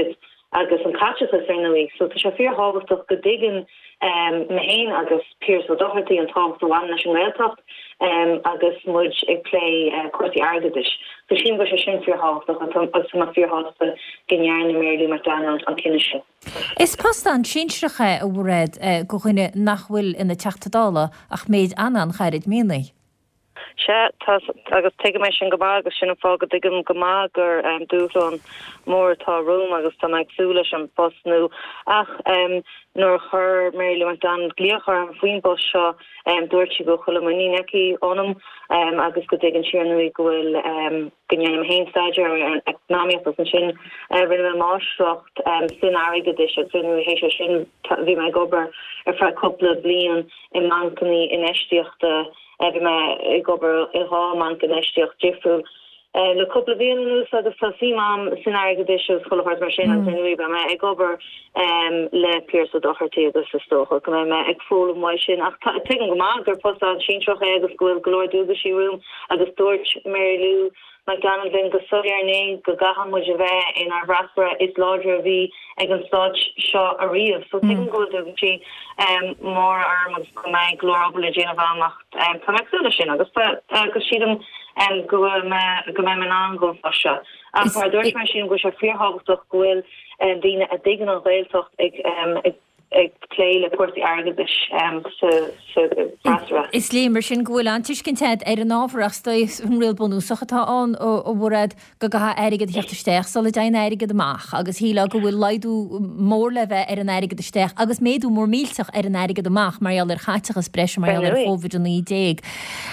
agus an catchas nuí, so tá se fear hábhachtach go diggin um, mehéin agus Piers O'Doherty an tá dohhain leis an réaltacht um, agus muid ag lé uh, cuatí agadis. So sin go se sin fear hábhachtach agus má fear hábhachtach gnearna Mary Lou McDonald an cinine sin. Is pas an sinsecha a bhreid uh, go chuine nachhfuil ina teachtadála ach méid anan chairid mínaí. Se agus te me sin gomá agus sinna fágad igim gomá gur um, dúlan mór tá rom agus tá agsúla an postnú ach um, nuair chur Mary Lou McDonald gliochar an faoin bus seo um, dúirtí go chuile muí neki onm um, agus go diggin siarnúí gohfuil um, gnéanam héinstaidir an economic an sin uh, rinne máisiocht um, sin agadis agus rinne hééis sin bhí me gobar ar fra coppla blian i mancaní in estiíochta Evi me gober i ha man genestiach jiffu. Le couple of years agus fasimam scenario dishes full of heart machine and nui be me gober um le Piers O'Doherty agus sto go me ag full mai sin ach tegen go ma gur post an sin troch agus go glory do the she room agus George Mary Lou McDonald vin go soarne go gahan mo ve in our rasra is larger v ag an such shot a real so tegen go do she um more arm agus go me global Jane Vanmacht um come sin agus go she them um go me go me an go fasha and for the machine go se fear hagtoch goel and dine a digan an réiltocht ag um ag léile cuatí agadis um so so rasra Is lémar sin gohfuil an tuiscintéad ar an ábharach stois an riil bonúsachatá an ó bhreid go gatha airigad heachtarsteach sol dain airigad amach agus híla go bhfuil leidú mór le bheith ar an airigad isteach agus méadú mór mílteach ar an airigad amach mar ar chaiteachas breis mar ar fóvid an í déag.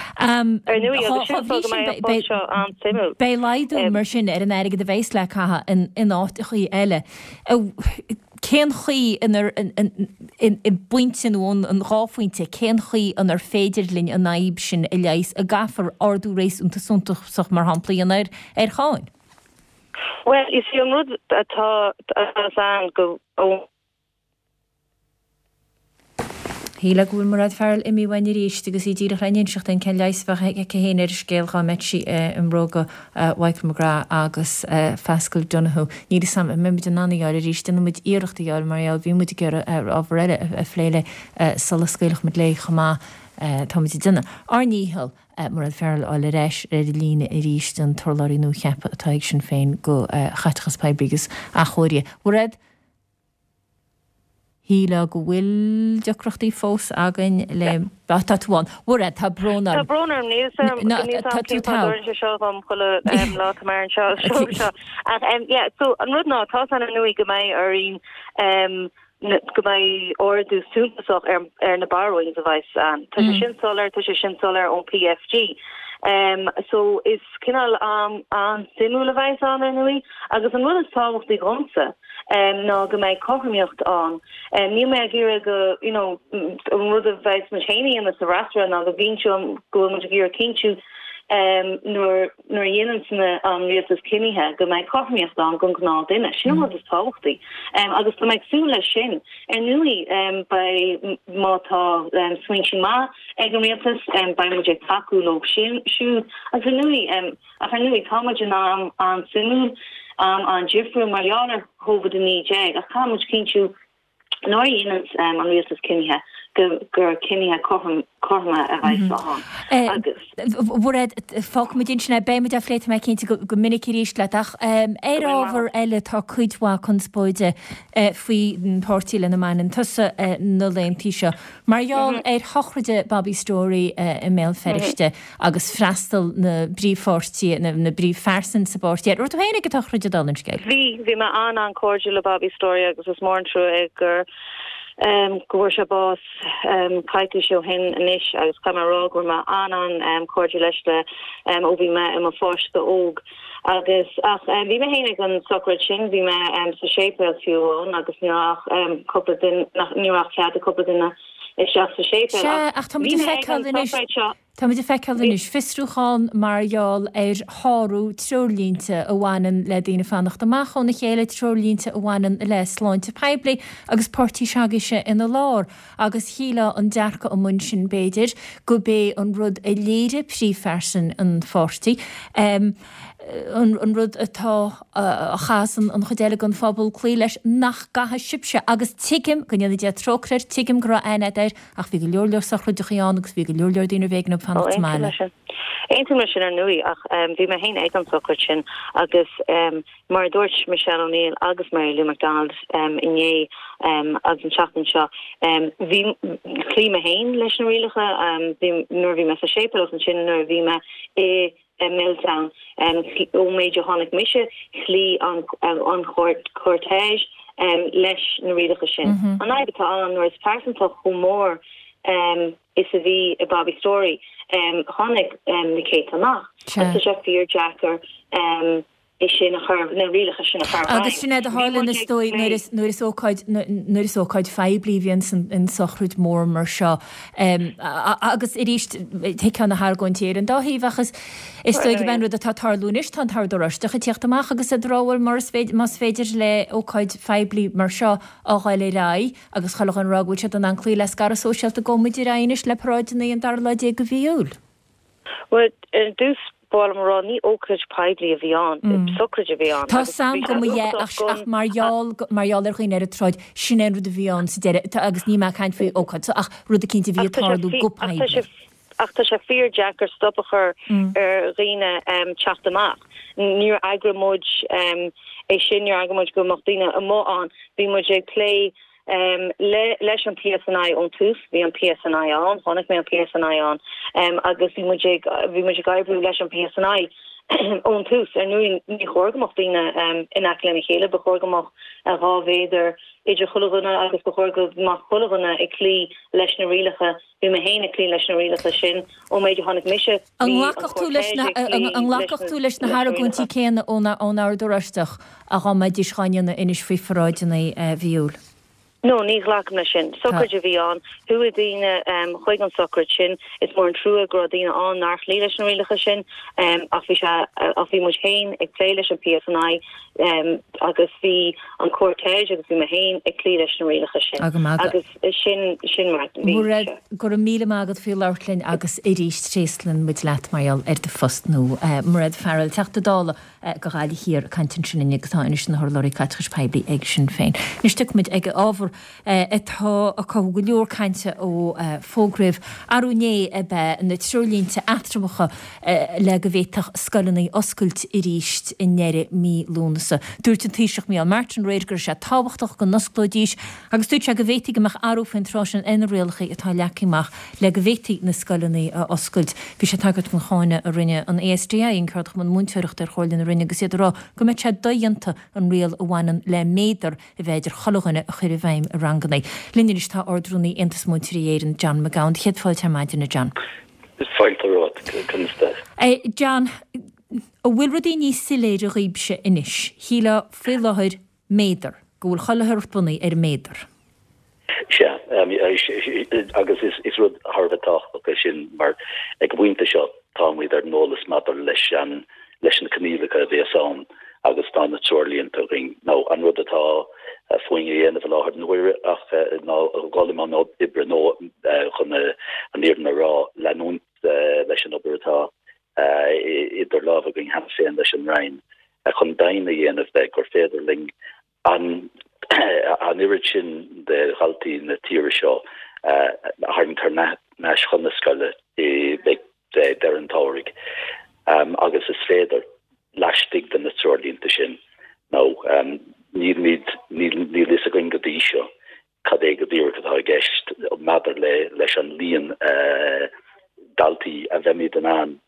Bei leidú mar sin ar an airigad a bhééis le catha in áitichaí eile. Cén chuí in buinteún an ráfuinte, cén chuí an ar féidirlinn an naib sin i leis a gafar ardú rééis únta suntaach mar hamplaíon ar ar cháin? Well, is sé an rud atá an go ó Híla gúil mar fearil imi bhaine ríist agus í ddíra chrainseach an cen leisfach ag chéanaar scéalcha metí an róga Waicmrá agus Fescail Donoghue. Ní sam mimid an annaáir a ríist an muid íireachtaáil mar bhí muid gur áhreile a phléile solascéalach mit lé chamá táid duna. Arníhall mar fearil á le réis ar lína i ríist an torlaíú cheappa atá ag sin féin go chaitechas pebrigus a chóirí. Bhreid Híla go bhfuil deachreachtaí fós agan le batúáin. Bhreid tá bronar. Tá bronar níos seo am chuile lá mar an seo. So an rud ná tá an nui go méid ar on go méid orú súntaach ar na barhain a bhaith an. Tá sé sin solar tá sé sin solar ón P F G. Um, so is kinál um, an simúla bhaith an ar nui agus an rud is táhachtí gonsa. Um, ná go méid chochimíocht an. Um, ní mé gur go, you know, an rud a bheith machéine an sa rastra ná go bhíú go mu gur cinú um, nuair dhéanaan sanna an rialtas cinithe go méid chochimíocht an gon gná duine. Sin rud is táhachtaí. Um, agus tá méid sú le sin. Ar nui um, by mátá um, swing sin má ag an rialtas um, by mu ag taú lo siú. As ar nui, um, a ar nui táid an an simú Um, an Jeffrey Mariana over the knee jag. I can't much kinchu nor units um on rialtas cinithe gur cinithe corma a bhaith á. Bhreid fág mu din sinna béimiid a phléit me cinnta go minic ríist leach. Éar ábhar eile tá chuidhá chun spóide faoi an páirtíile na mainin tusa nó léimtí seo. Marall ar thochraide Bobby Story i mé ferrichte agus freistal na bríomhórtí na bríomh fersan sa báirtí. Ru héna go thochraide dalinn scéil. Bhí bhí me an an cordú le Bobby Story agus is mór trú ag gur Um, gohar se bás um, caiú seo hin inis agus camerará gur ma an an um, cordú leis le um, ó bhí me im a fás go óg agus ach um, bhí me hénig an soccer sin bhí me um, sa sépa fiúón agus nuach um, coppla din nach nuach cead a coppla dinna is seach sa sépa. Se ach tá muid feicáil inis Tá muid feicáil inis fistrúcháin marall ar háú trolínte a bhhainan le dtíine fannacht amach chun na chéile trolínte a bhhainan le sláinte peblií agus pártí seagaise ina lár agus híla an dearcha an mun sin béidir go bé an rud a léire príomhfersan an fórtaí. Um, an rud atá a chasan an chodéile an fabul clí leis nach gathe sibse agus tikim gonne de trocréir tikim gra aine ir ach bhí go leorleor sa chuideán agus bhí go leorleor dtíine bhégan op fan meile. Eintum sin ar nui ach bhí me héin ag an sochar sin agus mar dúirt Michelle O'Neill agus Mary Lou McDonald inné agus an seachtain seo bhí clí me héin leis na rialacha nuair bhí me sa sépal an sin nuair bhí me é Milltown ó méid Johannig mise chlí an an cortéis leis na rialacha sin. An aibetá an nuair is persintach chomór is a bhí a Bobby Story Honnig na Kate nach se fear Jacker is sin a chur na rialacha sin a chur. Agus sin a hála na stoi nuair is óáid feblivíon in sochrúd mór mar seo agus i ríist te na Hargointéir an dáhíhachas is stoi go ben rud a tá tarlúnis tá tardoriste a tíocht amach agus a dráhfuil mar mas féidir le óáid feblií mar seo ááil le rá agus chalach an ragúil se an an clí le gar a sóisialta gomuidir rainis le práidna an dar le dé go bhíúil. Well, dús bol mar ní ócrid peidli a bhíán, socrid a bhíán. Tá sam go é ach marall marall ar chuoin ar a troid sin an rud a bhíán agus ní me chaint faoi ócad ach rud a cinnta bhí tarlú go peidli. Ach tá sé fear Jacker stoppachar ar riine teachtamach. Níor agramóid é sin níor agramóid go machtíine a mó an, bhí mu ag play Um, le, leis an P S N I on tús, bhí an P S N I an, honnig mé an P S N I an, um, agus bhí mu gaibrú leis an P S N I on tús, ar nu ní chógamach bíine um, in aclenne chéile, be chógamach a rávéidir idir chulaganna agus be chógamach chulaganna i clí leis na rialacha, bhí me héine clí leis na rialacha sin, ó méidir honnig mise. An lacach tú leis na Hargointí céanna ón áir dorasteach a gá méid dischainna inis fao faráidena bhíúil. No, ní ghlacham sin. Soccer a bhí an, hu a dtíine chuig an soccer sin, is mór an trúa gro dtíine an nach lí leis an rialacha sin, ach bhí mu héin ag lé leis an P S N I agus bhí an cortéis agus bhí me héin ag lí leis an rialacha sin. Agus sin sin mar. Múr gur a míle mágad fiú leirlinn agus i ríist tréslinn muid leat maiall ar de fust nó. Múr fearil teachta dála go gáile hir cantin sin in agus táine sin thorlóí caitchas peibli ag sin féin. Níos muid ag ábhar atá a có go leor cainte ó fógribh arúné a bheith na trúlínta atramacha le go bhéach scolannaí oscailt i ríist in neire mí lúnasa. Dúirt an tíiseach mí an Martin réidgur sé táhachtach go nosclódíis, agus dúirt se go bhétigh amach arúfainn trás an inréalcha atá leiciach le go bhétigh na scolannaí a oscailt. Bhí sé tagad go cháine a rinne an E S D A on chuirch man múnteireacht ar choilinn a rinne agus iad rá go me se daanta an réal a bhhainan le méidir i bhéidir cholaghanna a chuir bhéim a ranganna. Linne is tá ordrúnaí intas múntiríéiran John McGowan. Chéad fáil te maidina John. Is fáiltarrád chunstas. John, a bhfuil rudí níos siléir a ríbse inis, híle fé láthir méidir, go bhfuil chalathir bunaí ar méidir. Se, agus is rud Harbheitach agus sin mar ag bhainte seo támuid ar nólas madar leis an leis an canílacha a bhíos an agus tá na Chorlíonnta ring. No, an rud atá foin héana a láhar nuair ach ná gáim an ibre nó chun an éan rá leút leis an obertá idir lá a going han féin leis an rein chun daine dhéanamh bheith gur féidirling an an iiri sin de chaltaí na tíre seo haim tar neis chun na scoile i bheith de an tárig agus is féidir leistigh den na Chorlíonnta sin. No, ní ní lis a going godí seo cad é go dtíir atá gceist madar le leis an líon daltaí a bheith míad an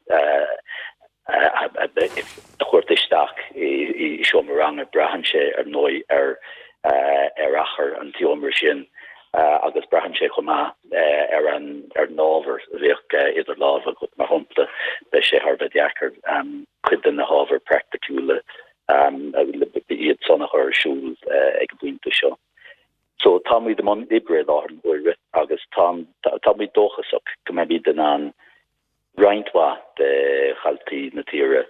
an a chuirtaisteach i seo mar rang ar brahan sé ar nói ar ar achar an tíomar sin agus brahan sé chumá ar an ar nábhar bhíoh idir lábha go mar thumpla be sé Harbheith Jacker chuidan na hábhar practicúla iad sonnach ar siúl ag bhainte seo. So tá mí de man ibre láthar an bhuaire agus tá mí dóchasach go mé bí den an reinintha de chaltaí na tíre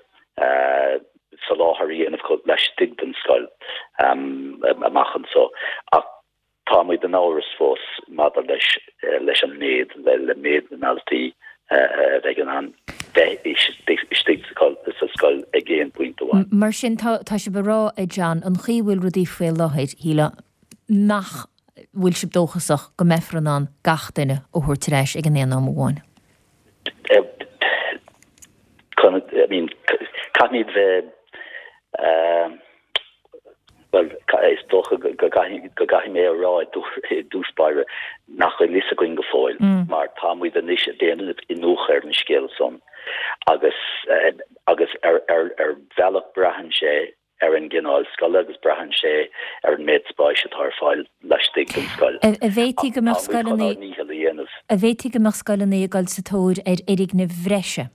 sa láthar íanamh chud leis stig den scoil amachchan so ach tá mí den áras fós madar leis leis an méid le le méid an altaí bheith an an. bheith istíigh sa scoil ag géan pointe bháin. Mar sin tá se berá é John an chiúil rudí fé láhéid híle nach bhfuil si dóchasach go mefran an gach duine ó thuirtaréis ag an éana am bháin. Canid bheith well is toch go gahi mé rá dúspáire nach lisse goin gefoil mar támuid an is déanaan in nócher an scéal son agus agus ar ar ar veilech brahan sé ar an gginál scoil agus brahan sé ar an méidspáis tar fáil leistigh an scoil. A bhéití go meach scoilna a bhéití go meach scoilna gáil sa tóir ar érig na bhreise.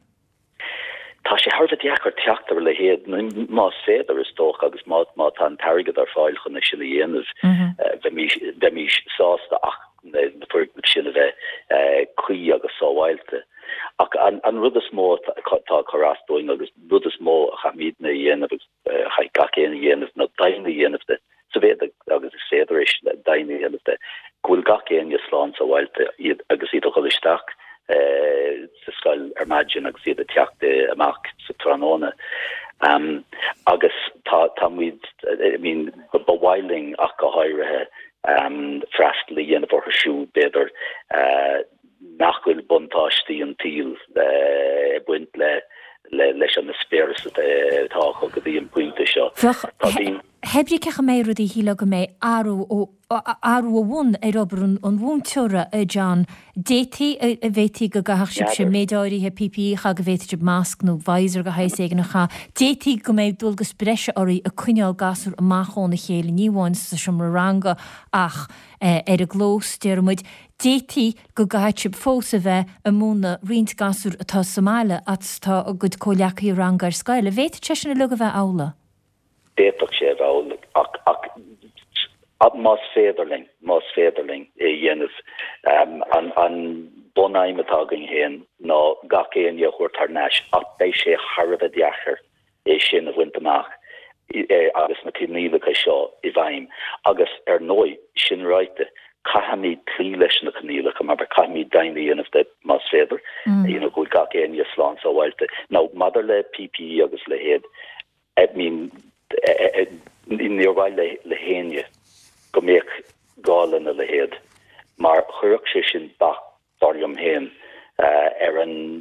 Tá sé Harvard diachar teachtar le héad má féidir is tóch agus má má an targad ar fáil chun sinna dhéanamh bheit mí sásta ach na fu sinna bheith chuí agus sáhailte. Ach an rud is mó tá chorásdóing agus rud is mó a cha míad na dhéanamh cha gacéana dhéanamh na daine dhéanamh sa bhéad agus is féidir is daine dhéanamh ghfuil gacéana sláán sáhailte agus iad a choisteach. sa scoil ar maidin agus iad a teachta amach sa tróna um, agus tá muid I mean bhailing ach go háirithe um, freastalí dhéanamh ar siú beidir uh, nachhfuil buntáistí an tíl uh, buint le le leis an na spéras tá go dtí an puinte seo. Hebrí cecha mé rudí híle go mé áú ó áú bhún ar obair an bhúnteúra a John détí a bhétí go gathsib sé méidáirithe P P E cha go bhéidir másc nó bhaisar go hais éige nach cha détí go méid dulgus breise orí a cuineáil gasú amachón na chéile níháin sa sem ranga ach ar a glós dearmuid détí go gaithsib fósa bheith a múna riint gasú atá Somália atá a go cóleachaí ranga ar scoile. Bhéit te sinna lu a bheith ála? Déach sé bh ach ach ab más féidirling más féidirling é dhéanamh um, an an bonaimetágan héan ná gacéan a chuirtar neis ach bei sé Harbh diachar é sin a bhaintach agus na cínílacha seo i bhaim agus ar nói sin ráite caihamí trí leis na cínílacha mar caihamí daine dhéanamh de más féidir you know go gacéan a slán sa bhailte ná madidir le P P E agus le héad I mean in nearby le le héine go méid gálan a le héad mar chuireach sé sin bach barliam héin ar an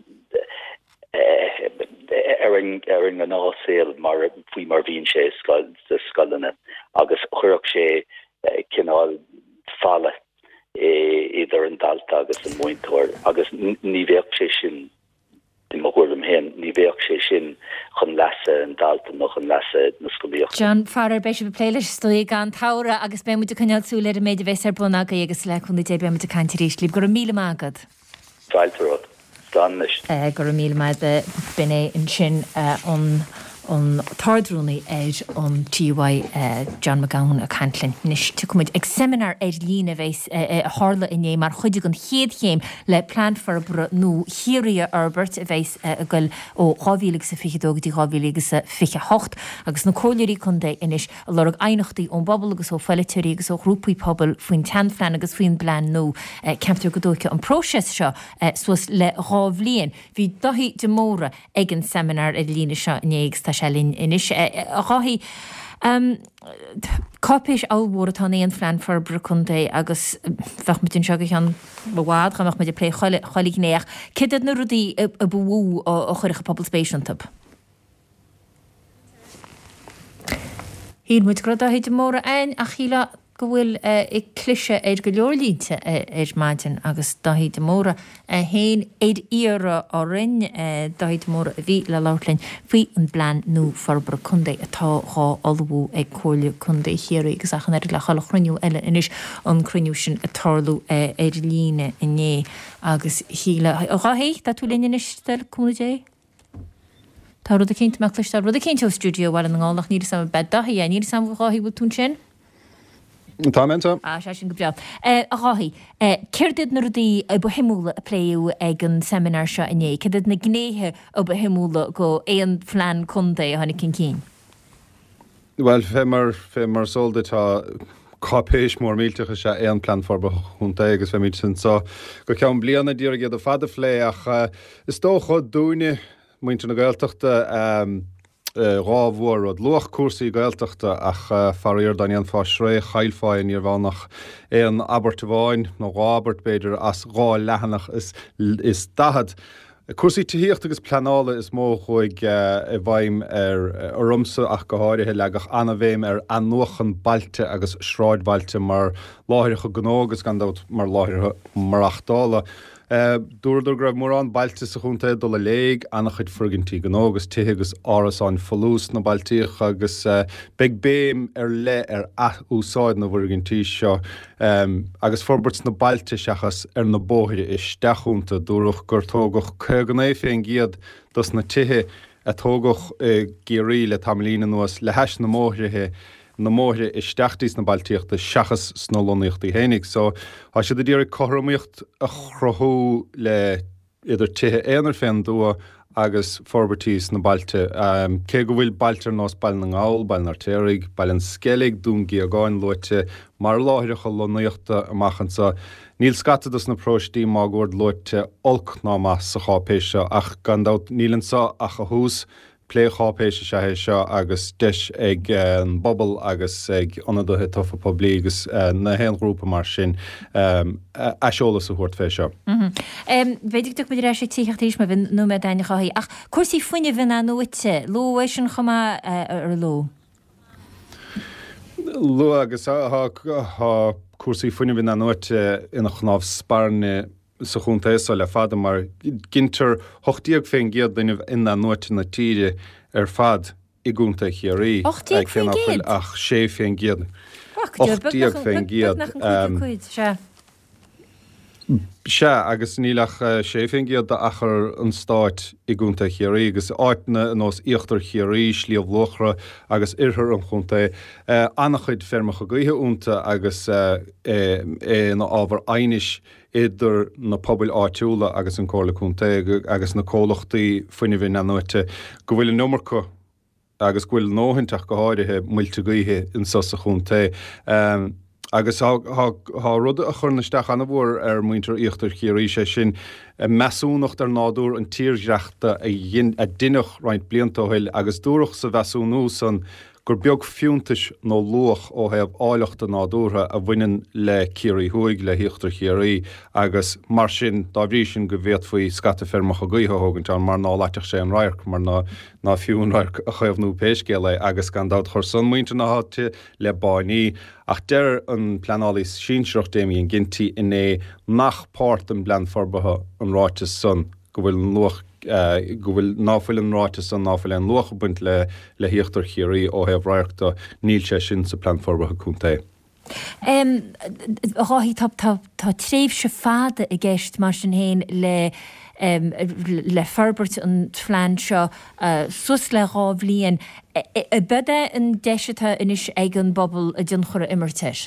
ar an ar an násil mar fui mar bhíonn sé scoil sa scoilna agus chuireach sé cinál falla idir an dalta agus an muintóir agus ní bhéoh sé sin mogurm hen ní bhéoh sé sin chun lesa an dalta noch an lesa na scoíocht. John Farrar béis be pléiles stoí gan tára agus bé mu a chuneal sú le a méidir bheits ar buna aga agus le chun dé be mu a caiintiréis líb gur míle mágad. Fáilteród, dánis. Gur míle máid binné in sin an an tardrúnaí éid an T Y uh, John McGowan a Cantlin nis tu cumid ag seminar éid lína bheits uh, hála inné mar chuidig an chéad chéim le plan farbre nó Híria Albert a bheits uh, a gil ó chávílig sa fiche dógadí chávílig sa fiche hocht agus na cólirí chun dé inis a lorg einachtaí ón bobbal agus ó fellitirí agus ó grúpaí pobl faoin tanflein agus faoin blan nó uh, ceaptar godóice an próses seo uh, suas le rábhlíon hí dahí de móra ag an seminar a lína seo néag Shelin inis a ráhí cápéis áhór atá éon flein for brucundé agus bheith mu tún segus an bhád chaach mu lé choigh néach. Ciad na rudí a bhú ó chuiricha pobl spéisiantab. Híad muid grad a héidir móra ein a chiile go bhfuil ag clise éid go leorlínte éid maidin agus dahí de móra a héin éid íra á rinn dahí de móra a bhí le láirlein bhí an blan nó farbre chundé atá há albhú ag cóirle chundé chéirí agus achan ar le chala chruniú eile inis an cruniú sin a tarlú éid líne inné agus híle a ráhéich dat tú líine inis del cúnaidé? Tá rud a cinnta meach leistar rud a cinnte ó stúdio bhil an ngáilnach níir sam bed dahí a níir sam bhráhí bú tún sin? Tá menta? Ah, sé sin go bread. A ráhí, céirdid na rudí a bohimúla a pléú ag an seminar seo inné, céirdid na gnéthe a bohimúla go éon flean chundé a tháinig cin cín? Well, fé mar fé mar solda tá Cápéis mór míltecha sé éon plan forba chunta agus bheit míid sin so go ceann blianana díra géad a fada lé ach is tó chud dúine muinte na Gaeltachta rámhór od luach cuasaí Gaeltachta ach faríir daíon fá sré chailfáin ar bhánach éon Abert bháin nó rábert beidir as rá lehanach is is dahad. Cuasaí tííocht agus planála is mó chuig i bhaim ar rumsa ach go háirithe legach anna bhéim ar an nuachan bailte agus sráidbailte mar láthiricha gnógus gan dat mar láthiricha mar achtála. Dúidir go raibh mór an bailte sa chunta do le léig annach chuid frigantí gnógus tithe agus árasáin folús na bailtíoch agus beag béim ar le ar úsáid na bhirgantí seo agus forbert na bailte seachas ar na bóthire is steachúnta dúrach gur tógach chugan é féin giad dus na tithe a tógach géirí le tamlína nuas le heis na móthrithe na móthre is steachtaís na bailtíochta seachas snolóníochtaí hénig, so há siad a ddíir choramíocht a chrothú le idir tithe éonar féin dua agus forbertís na bailte. Um, Cé go bhfuil bailtar nás bail na ngáil, bail na téirigh, bail an sceigh dúngaí a gáin loite mar láthiricha loníochta amachchansa. Níl scatadas na próistí má gúir loite olc ná más sa chápéise ach gandát nílann sa ach a hús lé chápéise se hé seo agus deis ag an bobbal agus ag anaduthe tofa poblí agus na héan grúpa mar sin eisiolalas a thuirt fé seo. Beidir tu beidir sé tíochttaéis me bhín nó me daine chaí ach cuasí fuine bhín an nuite ló éis sin chumá ar ló. Lu agus cuasaí fuine bhín an nuite ina chnámh sparne sa chuntaéisá le fada mar gintar hochtíag féin giad duineh ina nuite na tíre ar fad i gúnta chéirí. Hochtíag féin giad? Ach sé féin giad. Hochtíag féin giad. Se agus nílach sé féin giad a achar an stáit i gúnta chéirí agus áitna nás íochttar chéirí slíomh lochra agus irthar an chunta. Annach chuid fermacha gaithe únta agus é na ábhar ainis idir na pobl áitiúla agus an cóla chunta agus na cólachtaí fuine bhín an nuite go bhfuil nómarcha agus bhfuil nóhaintach go háirithe muilte gaithe in sosa chunta. Um, agus há rud a chur naisteach anna bhór ar muintear íochttar chéirí sé sin measúnacht ar nádúr an tíreachta a duineach roiint bliantóil agus dúrach sa bheasúnú san gur beag fiúntais nó luach ó hebh áileachta nádúrtha a bhainean le céirí thuig le híochttar chéirí agus mar sin dá bhrí sin go bhéad faoi scata fermacha gaithe thugann teann mar ná leiteach sé an rairc mar ná ná fiún rairc a chuibhnú péiscéala agus gan dát chur san muinte na háte le báinní ach deir an pleanálís sínsreacht déimi an gintí in é nach páirt an blean forbatha an ráite san go bhfuil nuach Uh, go bhfuil náfuil an ráite san náfuil an lucha buint le le híochttar chéirí ó hebh rairachta níl sé sin sa plan forbatha chunta. Ráhí tá tréimh se fada i gceist mar sin héin le um, le ferbert an tflein seo uh, sus le rá bblion. I bide an deisithe inis ag an bobbal a dún chur immerteis.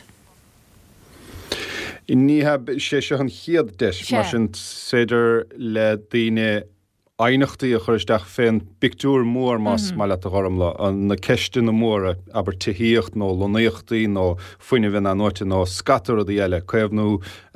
I ní heb sé se an chiad deis mar sin séidir le daoine Einachtaí a chuiristeach féin pictúr mór más mm-hmm. meile a gharmla an na ceiste na móra aber tithíocht nó lonaíochtaí nó fuine bhín an nuirte nó scatar a eile chuibhnú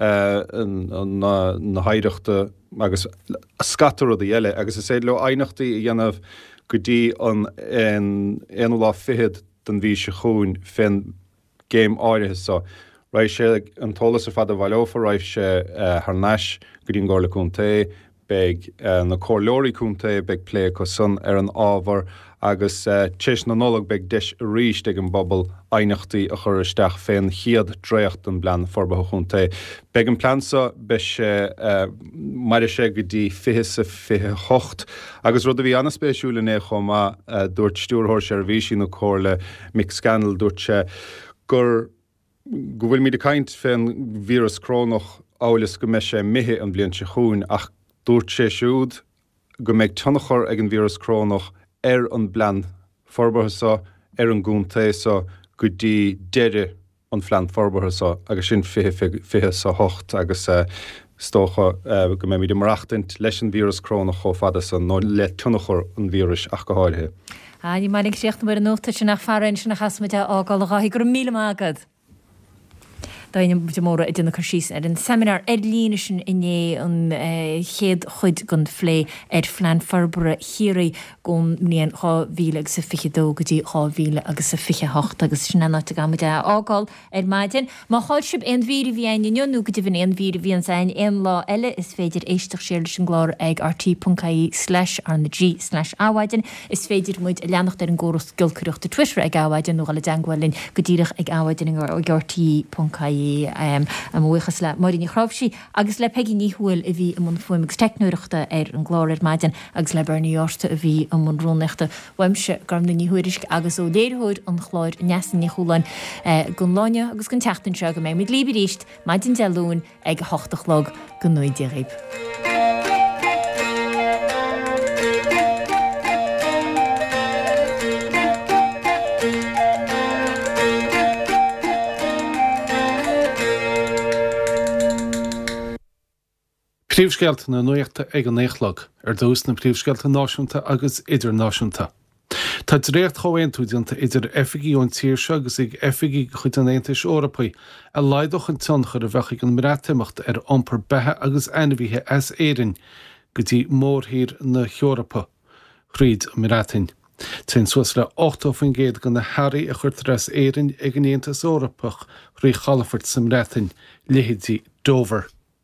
na haireachta agus scatar a eile agus is éad le einachtaí i dhéanamh go dtí an éanú lá fihead den bhí se chuún féin géim áirithe sa. Raibh sé an tolas ar fad a bhailófa raibh sé th neis go dtíon gála chunta beag uh, na cóirleoirí chunta beag lé go san ar an ábhar agus uh, teis na nólag beag deis ríist ag an bobbal einachtaí a chur isteach féin chiad dréocht an blean forbatha chunta. Beag an plansa be sé uh, mar sé go dtí fiche sa fiche hocht agus rud a bhí anna spéisiúla é chomá uh, dúirt stúrthir sé ar bhí sin na cóirle mic scandal dúirt sé gur go bhfuil míad a caint féin vírus crónach álas go me sé mithe an blion se chuún ach dúirt sé siúd go méid tunnachar ag an vírus crónach ar an blean forbartha ar an gúntaisa go dtí deire an phlean forbartha agus sin fiche sa hocht agus uh, stócha uh, go mé míad marachtaint leis an vírus crónach cho fada san nó le tunnachar an vírus ach go háirithe. Ah, ní mar ag séocht mar an nóta sin nach farin sin nach hasmuide ágáil a gur míle agad. daine móra i duna chusís ar an seminar ar líne sin iné an chéad chuid gon flé ar flein farbara chiaí gon mníon chá bhíle sa fiche dó gotí chá bhíle agus sa fiche hocht agus sin anna go mu ágáil ar maidin. Má cháid sib an víri bhíon nionú go dtíhann an víri bhíon sein an lá eile is féidir éisteach séir sin glár ag r t dot c a slash ar na G slash áhaidin is féidir muid leannacht ar an ggóras gilcuireachta Twitter ag áhaidin nó gal dangwalin go dtíirech ag áhaidin ar r t dot c a am muchas le marin chrábsí agus le pegi níhfuil a bhí am an foiimigus technúireachta ar an glár ar maidin agus le berníorsta a bhí am an rónneachta weimse gar na níhuiirisk agus ó déirthúid an chláir neasan ní chúlain gon láine agus gon teachtain se go mé mit líbi ríist maidin deún ag hochtachlog go nóid déirib. Príomhscéalt na nuachta ag an éachlog ar dús na príomhscéalta náisiúnta agus idirnáisiúnta. Tá récht chohaintúidianta idir effigií ón tíirse agus ag effigií chuid an Aontais Eorpaí a leidoch an tionchar a bheith an mráitimeacht ar iompar bethe agus ainmhíthe as éireann go dtí mórthír na Heorpa chríd mrátain. Tá suas le ochtó fan géad gan na hairí a chuirtar as éireann ag an Aontais Eorpach rí chalafort sa mrátain Lichidí Dover.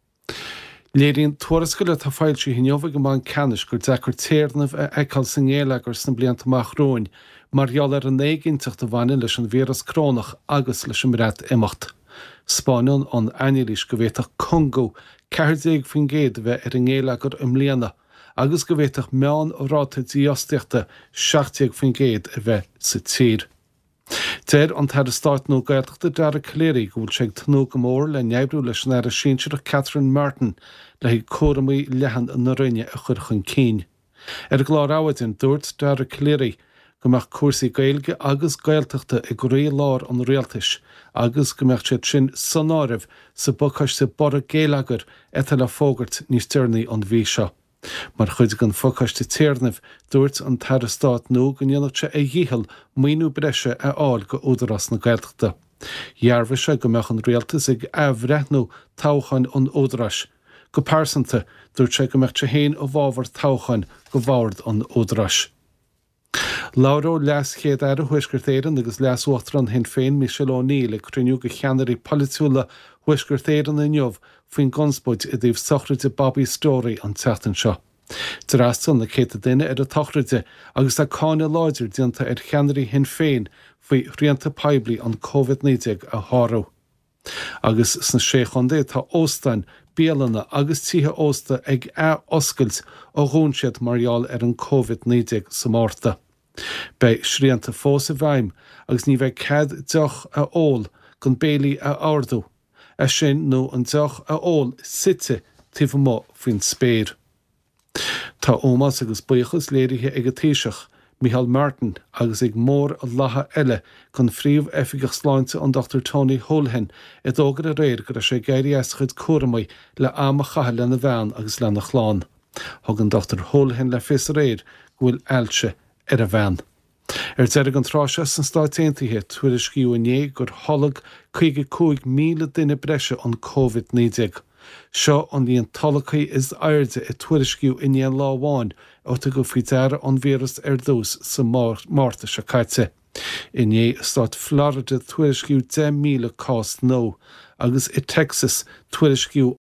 Léiríonn tuarascaile tá fáilte hinneomh go man canis gur dechar téirnamh a eáil san éalagar san blianta amachróin mar geall ar an éiginnteach do bhaine leis an víras crónach agus leis an mráit imacht. Spáineann an ainirís go bhhéiteach Congo ceithrdéag fan géad bheith ar an éalagar im léana agus go bhhéiteach meán ráta díosteachta seachtaíag fan géad a bheith sa tír. Téir an tar start nó gailteachta deara cléirí go bhfuil sé tanú go mór le neamhrú leis an air síseach Catherine Martin le hí córamí lehan na rinne a chur chun cín. Ar glár áhaidin dúirt deara cléirí go meach cuasaí gailge agus gailteachta i go ré lár an réaltais agus go meach sé sin san áibh sa bocais sa bora géalagar etal le fógart níos tíirnaí an bhí seo. Mar chuid gan focaiste téirnamh dúirt an tarastát nó go dhéanamte a dhíhall míú breise a áil go údarras na gailteachta. Dhearbhar se go meach an réaltas ag ahreithnú táchain an údarras. Go pásanta dúirt sé go meach sé héin ó bhábhar táchain go bhhard an údarras. Lauro leas chéad ar a huisgurtéireann agus leas uachtar hen féin Michel O'Neill ag cruniú go cheannarí politiúla huisgurtéireann in jobh faoin gonspoid i dtíobh sochraide Bobby Story an teachtain seo. Tarastan na céta duine ar a tochraide agus tá cáine láidir dianta ar cheannarí hen féin faoi rianta peibli an COVID nineteen a háró. Agus sna séchondé tá óstain béalanna agus títhe ósta ag a oscailt ó dhúnsead marall ar an COVID nineteen sa mórta. Bei sríanta fós a bhaim agus ní bheith cad deach a ól gon béilí a ardú, a sin nó an deach a ól site tífa mó faoin spéir. Tá ómas agus buchas léirithe ag a tíiseach Michael Martin agus ag mór a latha eile chun phríomh effigeach sláinte an Doctor Tony Holohan i dógar a réir go sé gairí chud cuaramai le ama chathe le na bhean agus le na chláán. Thug an Doctor Holohan le fis réir bhfuil ailte ar a bhean. Ar deir an tráise san stáittéantaithe tuair sciú iné gur tholag chuige cúig míle duine breise an COVID nineteen. Seo an líon talachaí is airde i tuair sciú iné láháin óta go faoi deara an víras ar dús sa márta se caite. Iné stát Florida tuair sciú ten míle cás nó agus i Texas tuair sciú